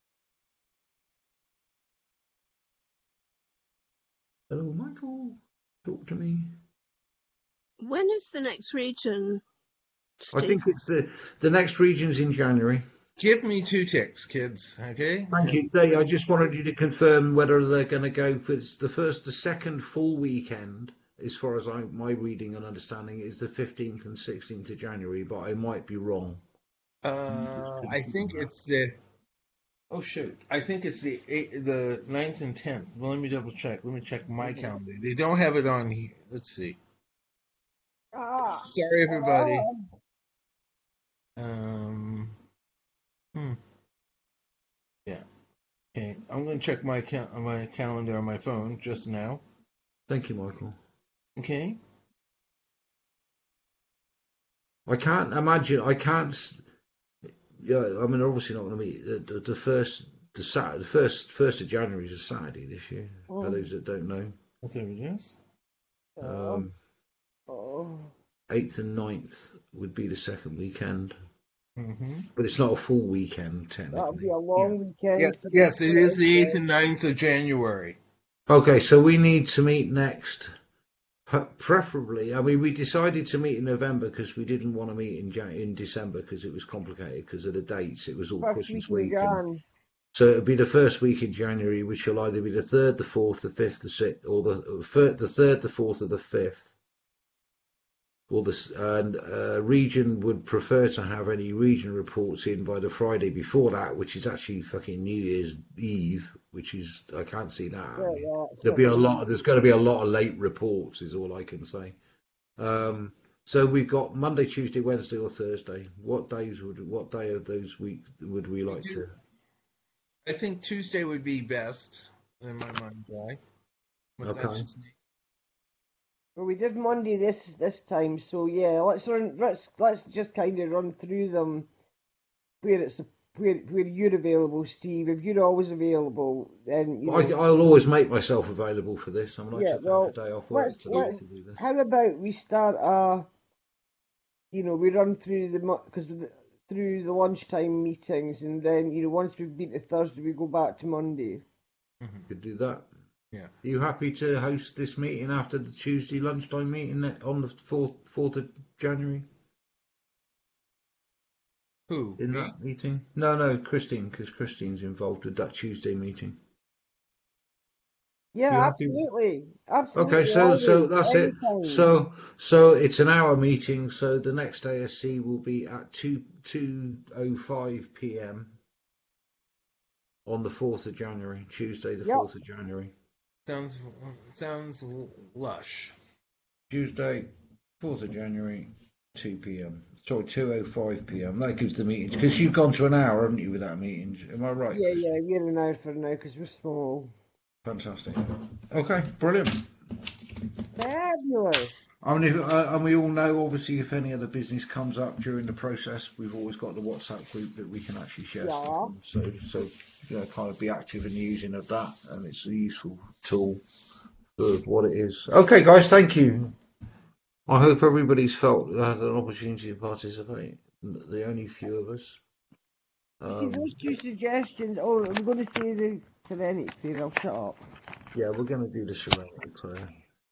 Hello, Michael. Talk to me. When is the next region, I Steve? think it's the the next region's in January. Give me two ticks, kids. Okay. Thank you. They, I just wanted you to confirm whether they're going to go for the first, the second full weekend, as far as I, my reading and understanding, is the fifteenth and sixteenth of January, but I might be wrong. Uh, I think it's the. Oh shoot! I think it's the eight, the ninth and tenth. Well, let me double check. Let me check my calendar. They don't have it on here. Let's see. Ah, Sorry, everybody. ah. Um. Hmm. Yeah. Okay. I'm gonna check my cal- my calendar on my phone just now. Thank you, Michael. Okay. I can't imagine. I can't. s- Yeah, I mean, obviously not going to meet the, the, the first. The Saturday, the first first of January is a Saturday this year. For Mm. those that don't know, There it is. Oh, um, oh. eighth and ninth would be the second weekend, Mm-hmm. but it's not a full weekend That'll be technically. a long weekend. Yeah. for Yes, the it is the eighth kids. and ninth of January. Okay, so we need to meet next. Pre- Preferably, I mean, we decided to meet in November because we didn't want to meet in Jan- in December because it was complicated because of the dates. It was all First Christmas week in week, and Jan. so it'll be the first week in January, which will either be the third, the fourth, the fifth, the sixth, or the uh, third, the third, the fourth, or the fifth. Or the s- and uh, region would prefer to have any region reports in by the Friday before that, which is actually fucking New Year's Eve, which is I can't see that Yeah, happening. yeah, it's There'll not be a gonna lot. be. There's going to be a lot of late reports, is all I can say. Um, so we've got Monday, Tuesday, Wednesday, or Thursday. What days would what day of those weeks would we We like do. to? I think Tuesday would be best in my mind, right? But that's Okay. just me. Well, we did Monday this this time, so yeah, let's run. Let's let's just kind of run through them where it's where where you're available, Steve. If you're always available, then you I, know. I'll always make myself available for this. I mean, I Yeah, took half well, a day off work let's today let's. to do this. How about we start? Uh, you know, we run through the because through the lunchtime meetings, and then you know once we've been to Thursday, we go back to Monday. Mhm. Could do that. Yeah. Are you happy to host this meeting after the Tuesday lunchtime meeting that- on the fourth fourth of January? Who? In Me? that meeting? No, no, Christine, because Christine's involved with that Tuesday meeting. Yeah, You happy? absolutely, absolutely. Okay, so so Always, that's it. anytime. So so it's an hour meeting. So the next A S C will be at two two oh five p.m. on the fourth of January, Tuesday the Yep. fourth of January. Sounds sounds lush. Tuesday, fourth of January, two p.m. Sorry, two oh five p.m. That gives the meetings because you've gone to an hour, haven't you, without meetings? Am I right? Yeah, Chris? yeah, we're an hour for now because we're small. Fantastic. Okay, brilliant. Fabulous. I mean, if, uh, and we all know, obviously, if any other business comes up during the process, we've always got the WhatsApp group that we can actually share stuff Yeah. on. So, so you know, kind of be active in using of that, and it's a useful tool for what it is. Okay, guys, thank you. I hope everybody's felt they had an opportunity to participate. The only few of us. You see, Um, those two suggestions. Oh, I'm going to say the Serenity Fair. I'll shut up. yeah, we're going to do the Serenity Prayer.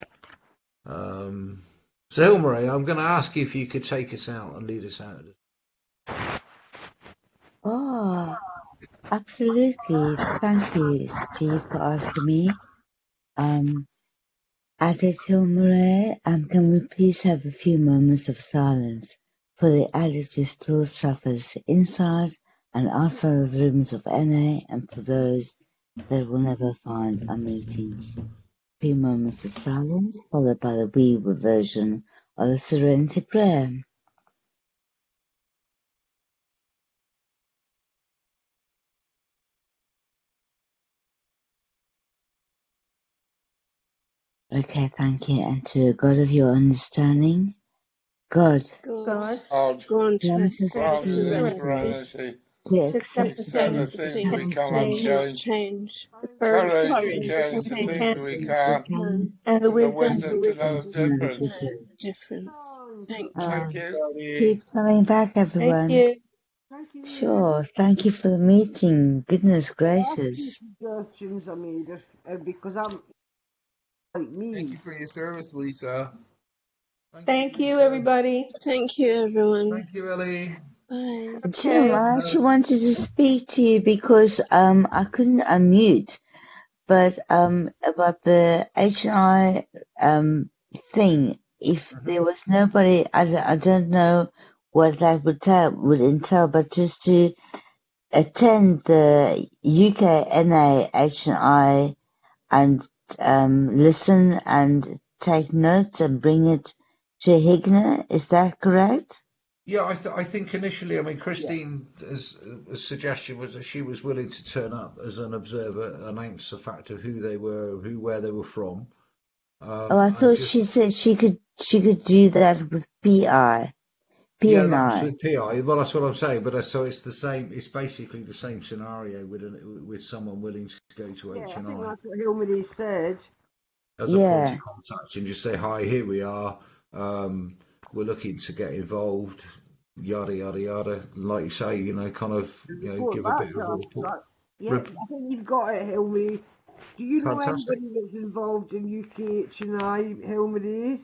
Um, so, Hilmarie, I'm going to ask you if you could take us out and lead us out. Oh, absolutely. Thank you, Steve, for asking me. Um, Addict Hilmare, um, can we please have a few moments of silence for the addict who still suffers inside and outside of the rooms of N A, and for those that will never find our meetings. A few moments of silence, followed by the wee version of the Serenity Prayer. Okay, thank you. And to a God of your understanding, God, God, God, God, grant grant us us grant us serenity, serenity, serenity, to to accept accept the the accept the things things we we things we cannot cannot cannot change, cannot change, change, the courage to courage do to the courage change to things the we change things can, the we things we can, can, can, and the and the and wisdom the wisdom to wisdom know and the know the difference. to know difference. the difference. Thank you. Thank Um, you. Everybody. keep coming back, Thank everyone. you. Thank you. Sure. Thank you for the meeting. Goodness Last two gracious. suggestions I made are, uh, because I'm like Thank me. you for your service, Lisa. Thank you, Thank you, Lisa. everybody. Thank you, everyone. Thank you, Ellie. Bye. Jim, Okay. I actually wanted to speak to you because um I couldn't unmute, but um about the H and I um thing. If Mhm. there was nobody, I, don't- I don't know what that would tell would entail, but just to attend the U K N A H and I and um listen and take notes and bring it to Higner. Is that correct? Yeah, I, th- I think initially, I mean, Yeah. Christine's uh, suggestion was that she was willing to turn up as an observer, announce the fact of who they were, who where they were from, Oh, um, I and thought just she said she could she could do that with P I, P yeah, and that was I. with P I. Well, that's what I'm saying. But uh, so it's the same. It's basically the same scenario with an, with someone willing to go to Yeah, H I and think I that's what Hilmary said. as a point of Yeah. contact and just say, "Hi, here we are. Um, we're looking to get involved." Yada yada yada. Like you say, you know, kind of, And you know, report give a bit back to of a us. report. That, yeah, Rep- I think you've got it, Hilmary. Do you know Fantastic. anybody that's involved in U K H and I, Hilmary?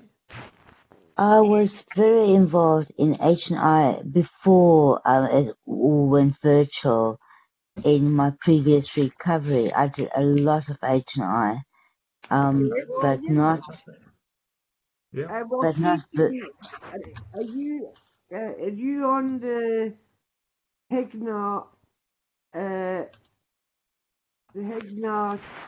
I was very involved in H and I before um, it all went virtual. In my previous recovery, I did a lot of H and I, um, Okay. Well, but you, not, Fantastic. Yeah. uh, well, but not, see, vi- are, are you, uh, are you on the Higna, uh, the Higna